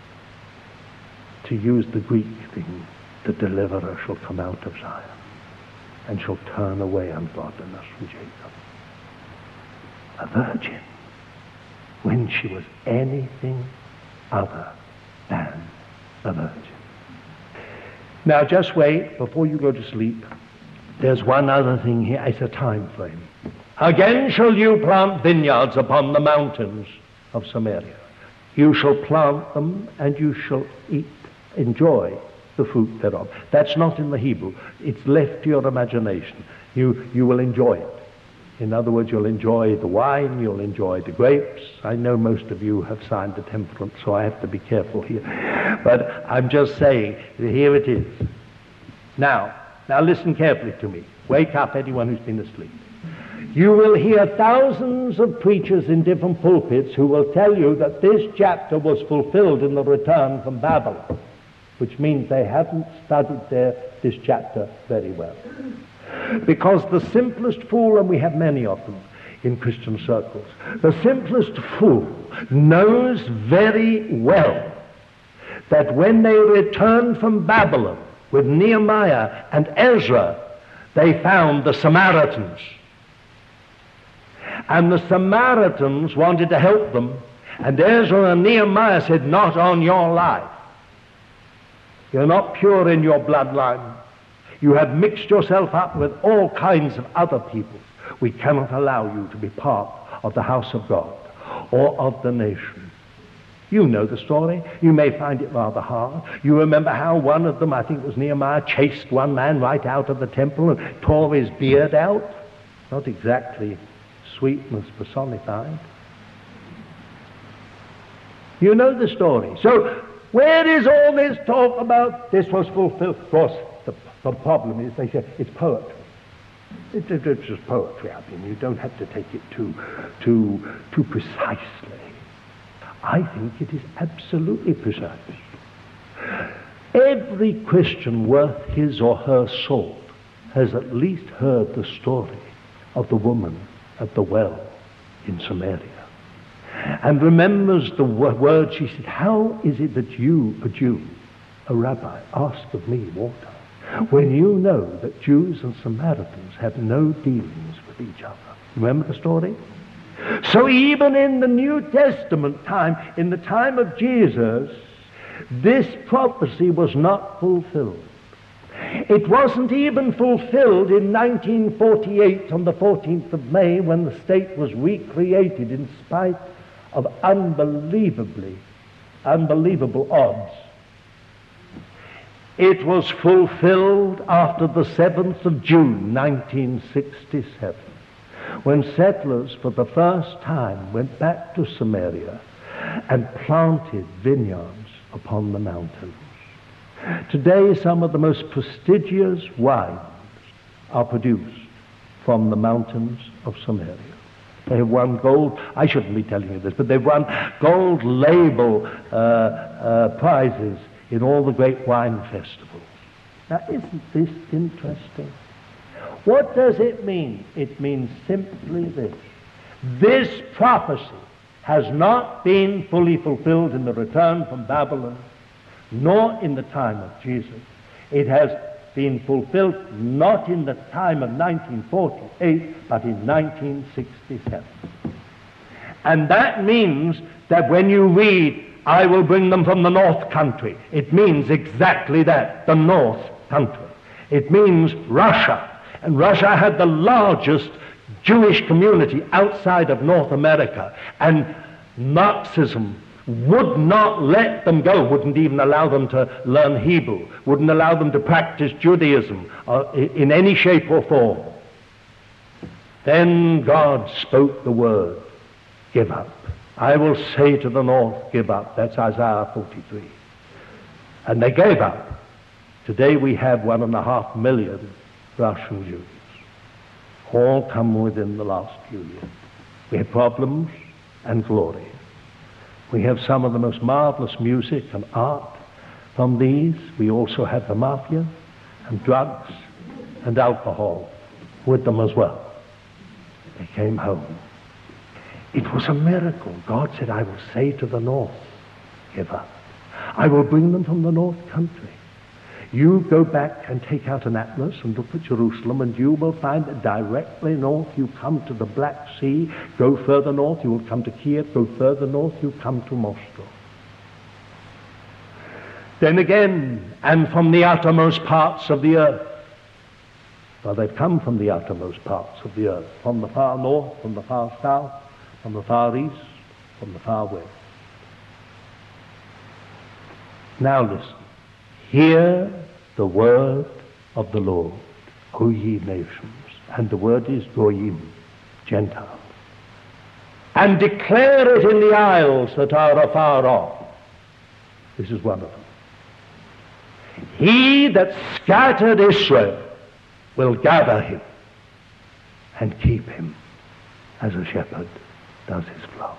Speaker 1: to use the Greek thing, the deliverer shall come out of Zion and shall turn away ungodliness from Jacob. A virgin, when she was anything other than a virgin. Now just wait, before you go to sleep, there's one other thing here. It's a time frame. Again shall you plant vineyards upon the mountains of Samaria. You shall plant them, and you shall eat, enjoy the fruit thereof. That's not in the Hebrew. It's left to your imagination. You, you will enjoy it. In other words, you'll enjoy the wine, you'll enjoy the grapes. I know most of you have signed the temperance, so I have to be careful here. But I'm just saying, here it is. Now, now listen carefully to me. Wake up, anyone who's been asleep. You will hear thousands of preachers in different pulpits who will tell you that this chapter was fulfilled in the return from Babylon, which means they haven't studied their, this chapter very well. Because the simplest fool, and we have many of them in Christian circles, the simplest fool knows very well that when they returned from Babylon with Nehemiah and Ezra, they found the Samaritans. And the Samaritans wanted to help them, and Ezra and Nehemiah said, not on your life. You're not pure in your bloodline. You have mixed yourself up with all kinds of other people. We cannot allow you to be part of the house of God or of the nation. You know the story. You may find it rather hard. You remember how one of them, I think it was Nehemiah, chased one man right out of the temple and tore his beard out. Not exactly sweetness personified. You know the story. So where is all this talk about this was fulfilled? Of course, the, the problem is they say it's poetry. It, it, it's just poetry. I mean, you don't have to take it too, too, too precisely. I think it is absolutely precise. Every Christian worth his or her salt has at least heard the story of the woman at the well in Samaria and remembers the word she said, "How is it that you, a Jew, a rabbi, ask of me water, when you know that Jews and Samaritans have no dealings with each other?" Remember the story? So even in the New Testament time, in the time of Jesus, this prophecy was not fulfilled. It wasn't even fulfilled in nineteen forty-eight on the fourteenth of May when the state was recreated in spite of unbelievably, unbelievable odds. It was fulfilled after the seventh of June nineteen sixty-seven, when settlers for the first time went back to Samaria and planted vineyards upon the mountains. Today, some of the most prestigious wines are produced from the mountains of Samaria. They have won gold, I shouldn't be telling you this, but they've won gold label uh, uh, prizes in all the great wine festivals. Now, isn't this interesting? What does it mean? It means simply this. This prophecy has not been fully fulfilled in the return from Babylon, nor in the time of Jesus. It has been fulfilled not in the time of nineteen forty-eight, but in nineteen sixty-seven. And that means that when you read, "I will bring them from the north country," it means exactly that, the north country. It means Russia. And Russia had the largest Jewish community outside of North America. And Marxism would not let them go, wouldn't even allow them to learn Hebrew, wouldn't allow them to practice Judaism uh, in any shape or form. Then God spoke the word, "Give up. I will say to the north, give up." That's Isaiah forty-three. And they gave up. Today we have one and a half million Russian Jews, all come within the last few years. We have problems and glory. We have some of the most marvelous music and art from these. We also have the mafia and drugs and alcohol with them as well. They came home. It was a miracle. God said, "I will say to the north, give up. I will bring them from the north country." You go back and take out an atlas and look at Jerusalem, and you will find that directly north you come to the Black Sea. Go further north, you will come to Kiev. Go further north, you come to Moscow. Then again, and from the outermost parts of the earth. Well, they've come from the outermost parts of the earth, from the far north, from the far south, from the far east, from the far west. Now listen. Hear the word of the Lord, O ye nations. And the word is Goyim, Gentiles. And declare it in the isles that are afar off. This is one of them. He that scattered Israel will gather him and keep him as a shepherd does his flock.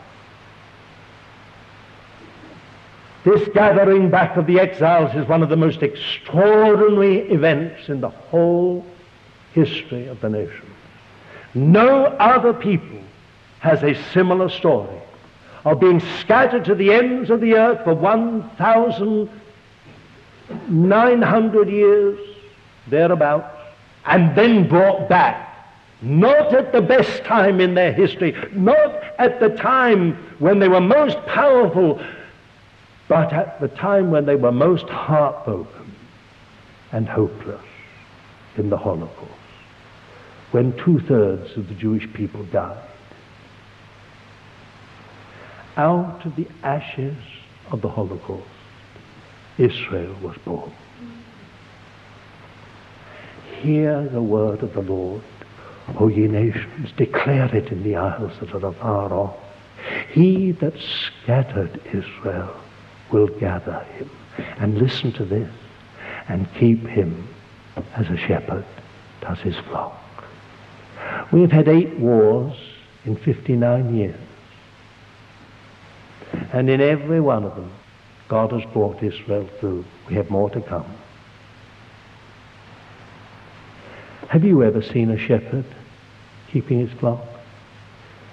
Speaker 1: This gathering back of the exiles is one of the most extraordinary events in the whole history of the nation. No other people has a similar story of being scattered to the ends of the earth for one thousand nine hundred years, thereabouts, and then brought back, not at the best time in their history, not at the time when they were most powerful, but at the time when they were most heartbroken and hopeless in the Holocaust, when two-thirds of the Jewish people died. Out of the ashes of the Holocaust, Israel was born. Hear the word of the Lord, O ye nations, declare it in the isles that are afar off. He that scattered Israel will gather him. And listen to this, and keep him as a shepherd does his flock. We have had eight wars in fifty-nine years. And in every one of them, God has brought Israel through. We have more to come. Have you ever seen a shepherd keeping his flock?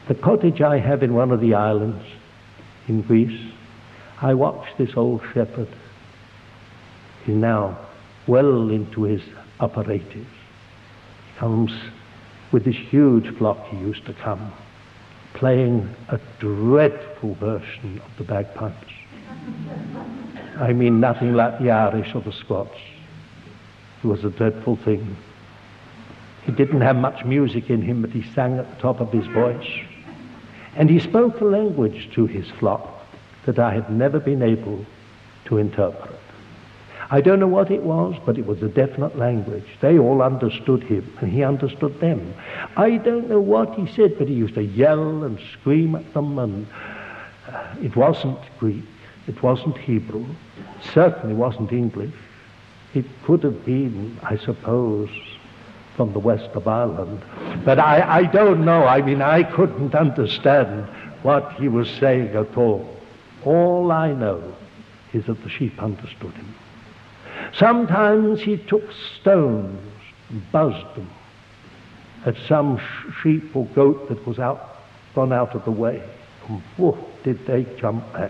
Speaker 1: The cottage I have in one of the islands in Greece, I watch this old shepherd. He's now well into his upper eighties. He comes with this huge flock he used to come, playing a dreadful version of the bagpipes. I mean, nothing like the Irish or the Scots. It was a dreadful thing. He didn't have much music in him, but he sang at the top of his voice. And he spoke a language to his flock that I had never been able to interpret. I don't know what it was, but it was a definite language. They all understood him, and he understood them. I don't know what he said, but he used to yell and scream at them, and uh, it wasn't Greek, it wasn't Hebrew, it certainly wasn't English. It could have been, I suppose, from the west of Ireland. But I, I don't know. I mean, I couldn't understand what he was saying at all. All I know is that the sheep understood him. Sometimes he took stones and buzzed them at some sh- sheep or goat that was out, gone out of the way. And woof, did they jump back.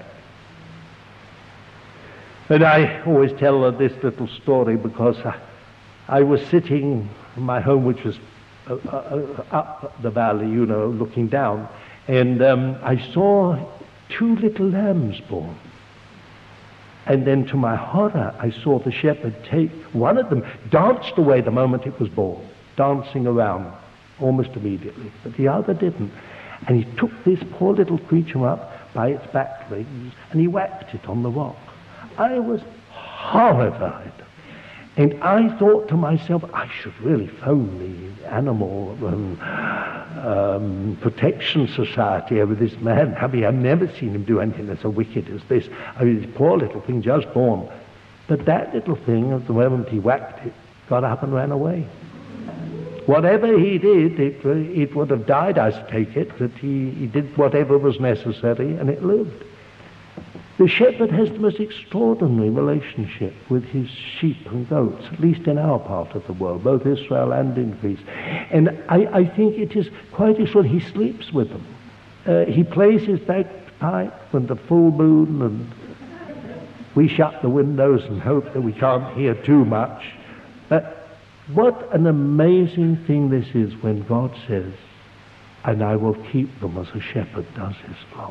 Speaker 1: And I always tell this little story because I, I was sitting in my home, which was uh, uh, up the valley, you know, looking down, and um, I saw two little lambs born. And then to my horror, I saw the shepherd take one of them, danced away the moment it was born, dancing around almost immediately, but the other didn't. And he took this poor little creature up by its back legs and he whacked it on the rock. I was horrified. And I thought to myself, I should really phone the Animal um, um, Protection Society over this man. I mean, I've never seen him do anything that's so wicked as this. I mean, this poor little thing just born. But that little thing, at the moment he whacked it, got up and ran away. Whatever he did, it, it would have died, I take it, that he, he did whatever was necessary and it lived. The shepherd has the most extraordinary relationship with his sheep and goats, at least in our part of the world, both Israel and in Greece. And I, I think it is quite extraordinary. He sleeps with them. Uh, he plays his bagpipe when the full moon, and we shut the windows and hope that we can't hear too much. But what an amazing thing this is when God says, and I will keep them as a shepherd does his flock.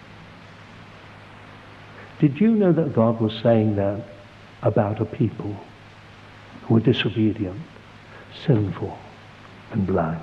Speaker 1: Did you know that God was saying that about a people who were disobedient, sinful, and blind?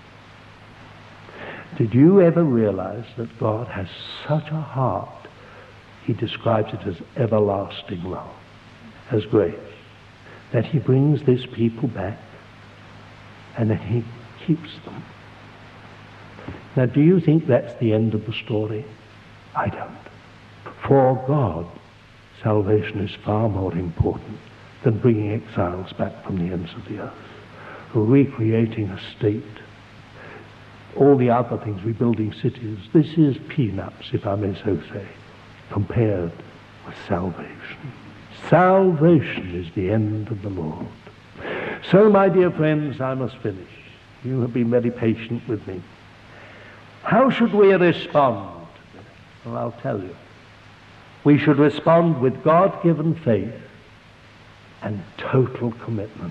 Speaker 1: Did you ever realize that God has such a heart, he describes it as everlasting love, as grace, that he brings this people back and that he keeps them? Now, do you think that's the end of the story? I don't. For God, salvation is far more important than bringing exiles back from the ends of the earth, recreating a state, all the other things, rebuilding cities. This is peanuts, if I may so say, compared with salvation. Salvation is the end of the Lord. So, my dear friends, I must finish. You have been very patient with me. How should we respond? Well, I'll tell you. We should respond with God-given faith and total commitment.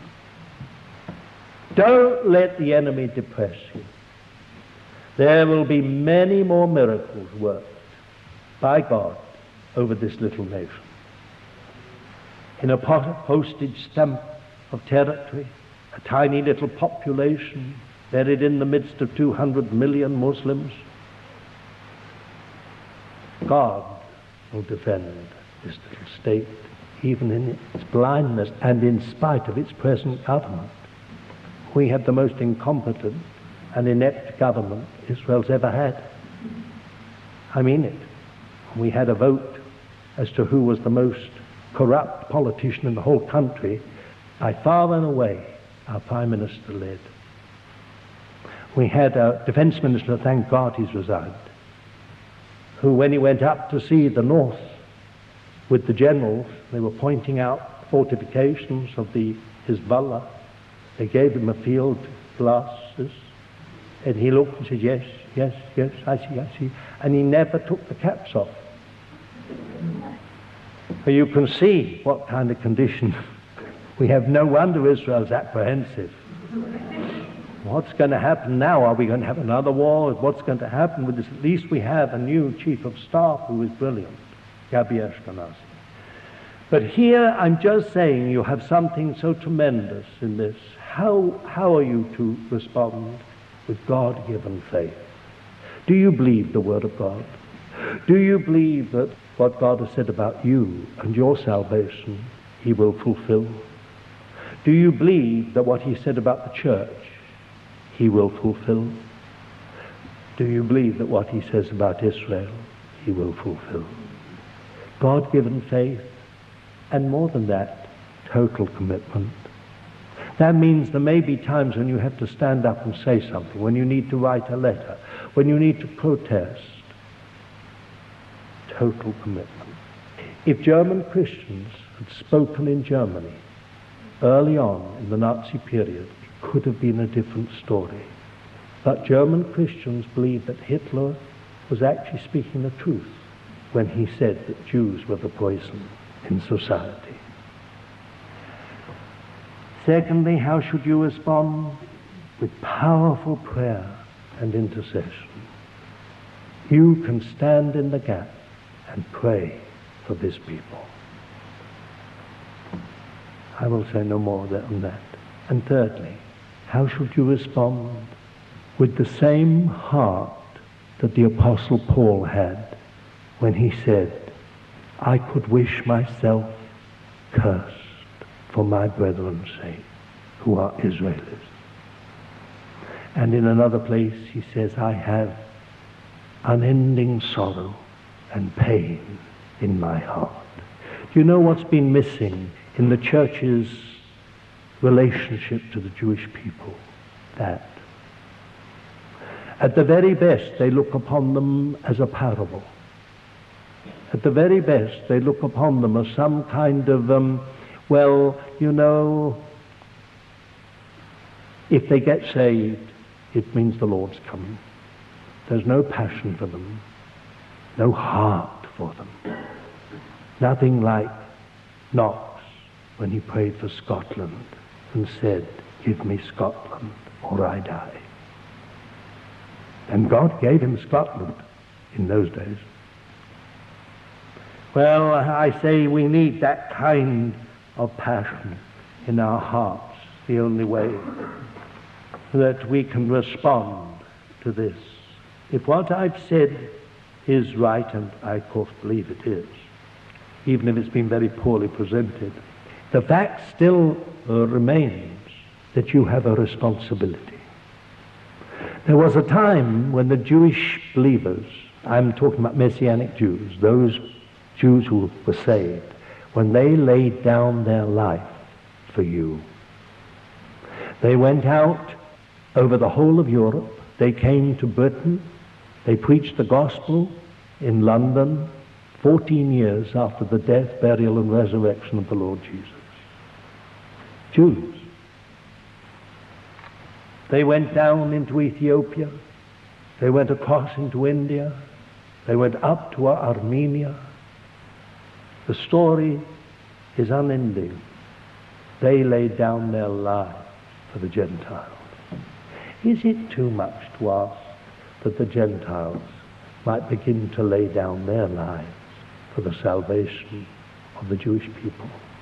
Speaker 1: Don't let the enemy depress you. There will be many more miracles worked by God over this little nation. In a postage stamp of territory, a tiny little population buried in the midst of two hundred million Muslims, God will defend this little state, even in its blindness and in spite of its present government. We have the most incompetent and inept government Israel's ever had. I mean it. We had a vote as to who was the most corrupt politician in the whole country. By far and away, our Prime Minister led. We had a defense minister, thank God he's resigned, who, when he went up to see the north with the generals, they were pointing out fortifications of the Hezbollah. They gave him a field glasses, And he looked and said, yes, yes, yes, I see, I see. And he never took the caps off. So you can see what kind of condition. We have no wonder Israel's apprehensive. What's going to happen now? Are we going to have another war? What's going to happen with this? At least we have a new chief of staff who is brilliant, Gabi Ashkenazi. But here I'm just saying you have something so tremendous in this. How, how are you to respond with God-given faith? Do you believe the Word of God? Do you believe that what God has said about you and your salvation, He will fulfill? Do you believe that what He said about the church, He will fulfill? Do you believe that what He says about Israel, He will fulfill? God-given faith, and more than that, total commitment. That means there may be times when you have to stand up and say something, when you need to write a letter, when you need to protest. Total commitment. If German Christians had spoken in Germany early on in the Nazi period, it could have been a different story. But German Christians believed that Hitler was actually speaking the truth when he said that Jews were the poison in society. Secondly, how should you respond? With powerful prayer and intercession. You can stand in the gap and pray for this people. I will say no more than that. And thirdly, how should you respond? With the same heart that the Apostle Paul had when he said, I could wish myself cursed for my brethren's sake, who are Israelis. And in another place he says, I have unending sorrow and pain in my heart. Do you know what's been missing in the church's relationship to the Jewish people? That. At the very best, they look upon them as a parable. At the very best, they look upon them as some kind of, um, well, you know, if they get saved, it means the Lord's coming. There's no passion for them, no heart for them. Nothing like Knox when he prayed for Scotland and said, give me Scotland or I die. And God gave him Scotland in those days. Well, I say we need that kind of passion in our hearts, the only way that we can respond to this. If what I've said is right, and I of course believe it is, even if it's been very poorly presented, the fact still uh, remains that you have a responsibility. There was a time when the Jewish believers, I'm talking about Messianic Jews, those Jews who were saved, when they laid down their life for you. They went out over the whole of Europe. They came to Britain. They preached the gospel in London fourteen years after the death, burial, and resurrection of the Lord Jesus. Jews. They went down into Ethiopia. They went across into India. They went up to Armenia. The story is unending. They laid down their lives for the Gentiles. Is it too much to ask that the Gentiles might begin to lay down their lives for the salvation of the Jewish people?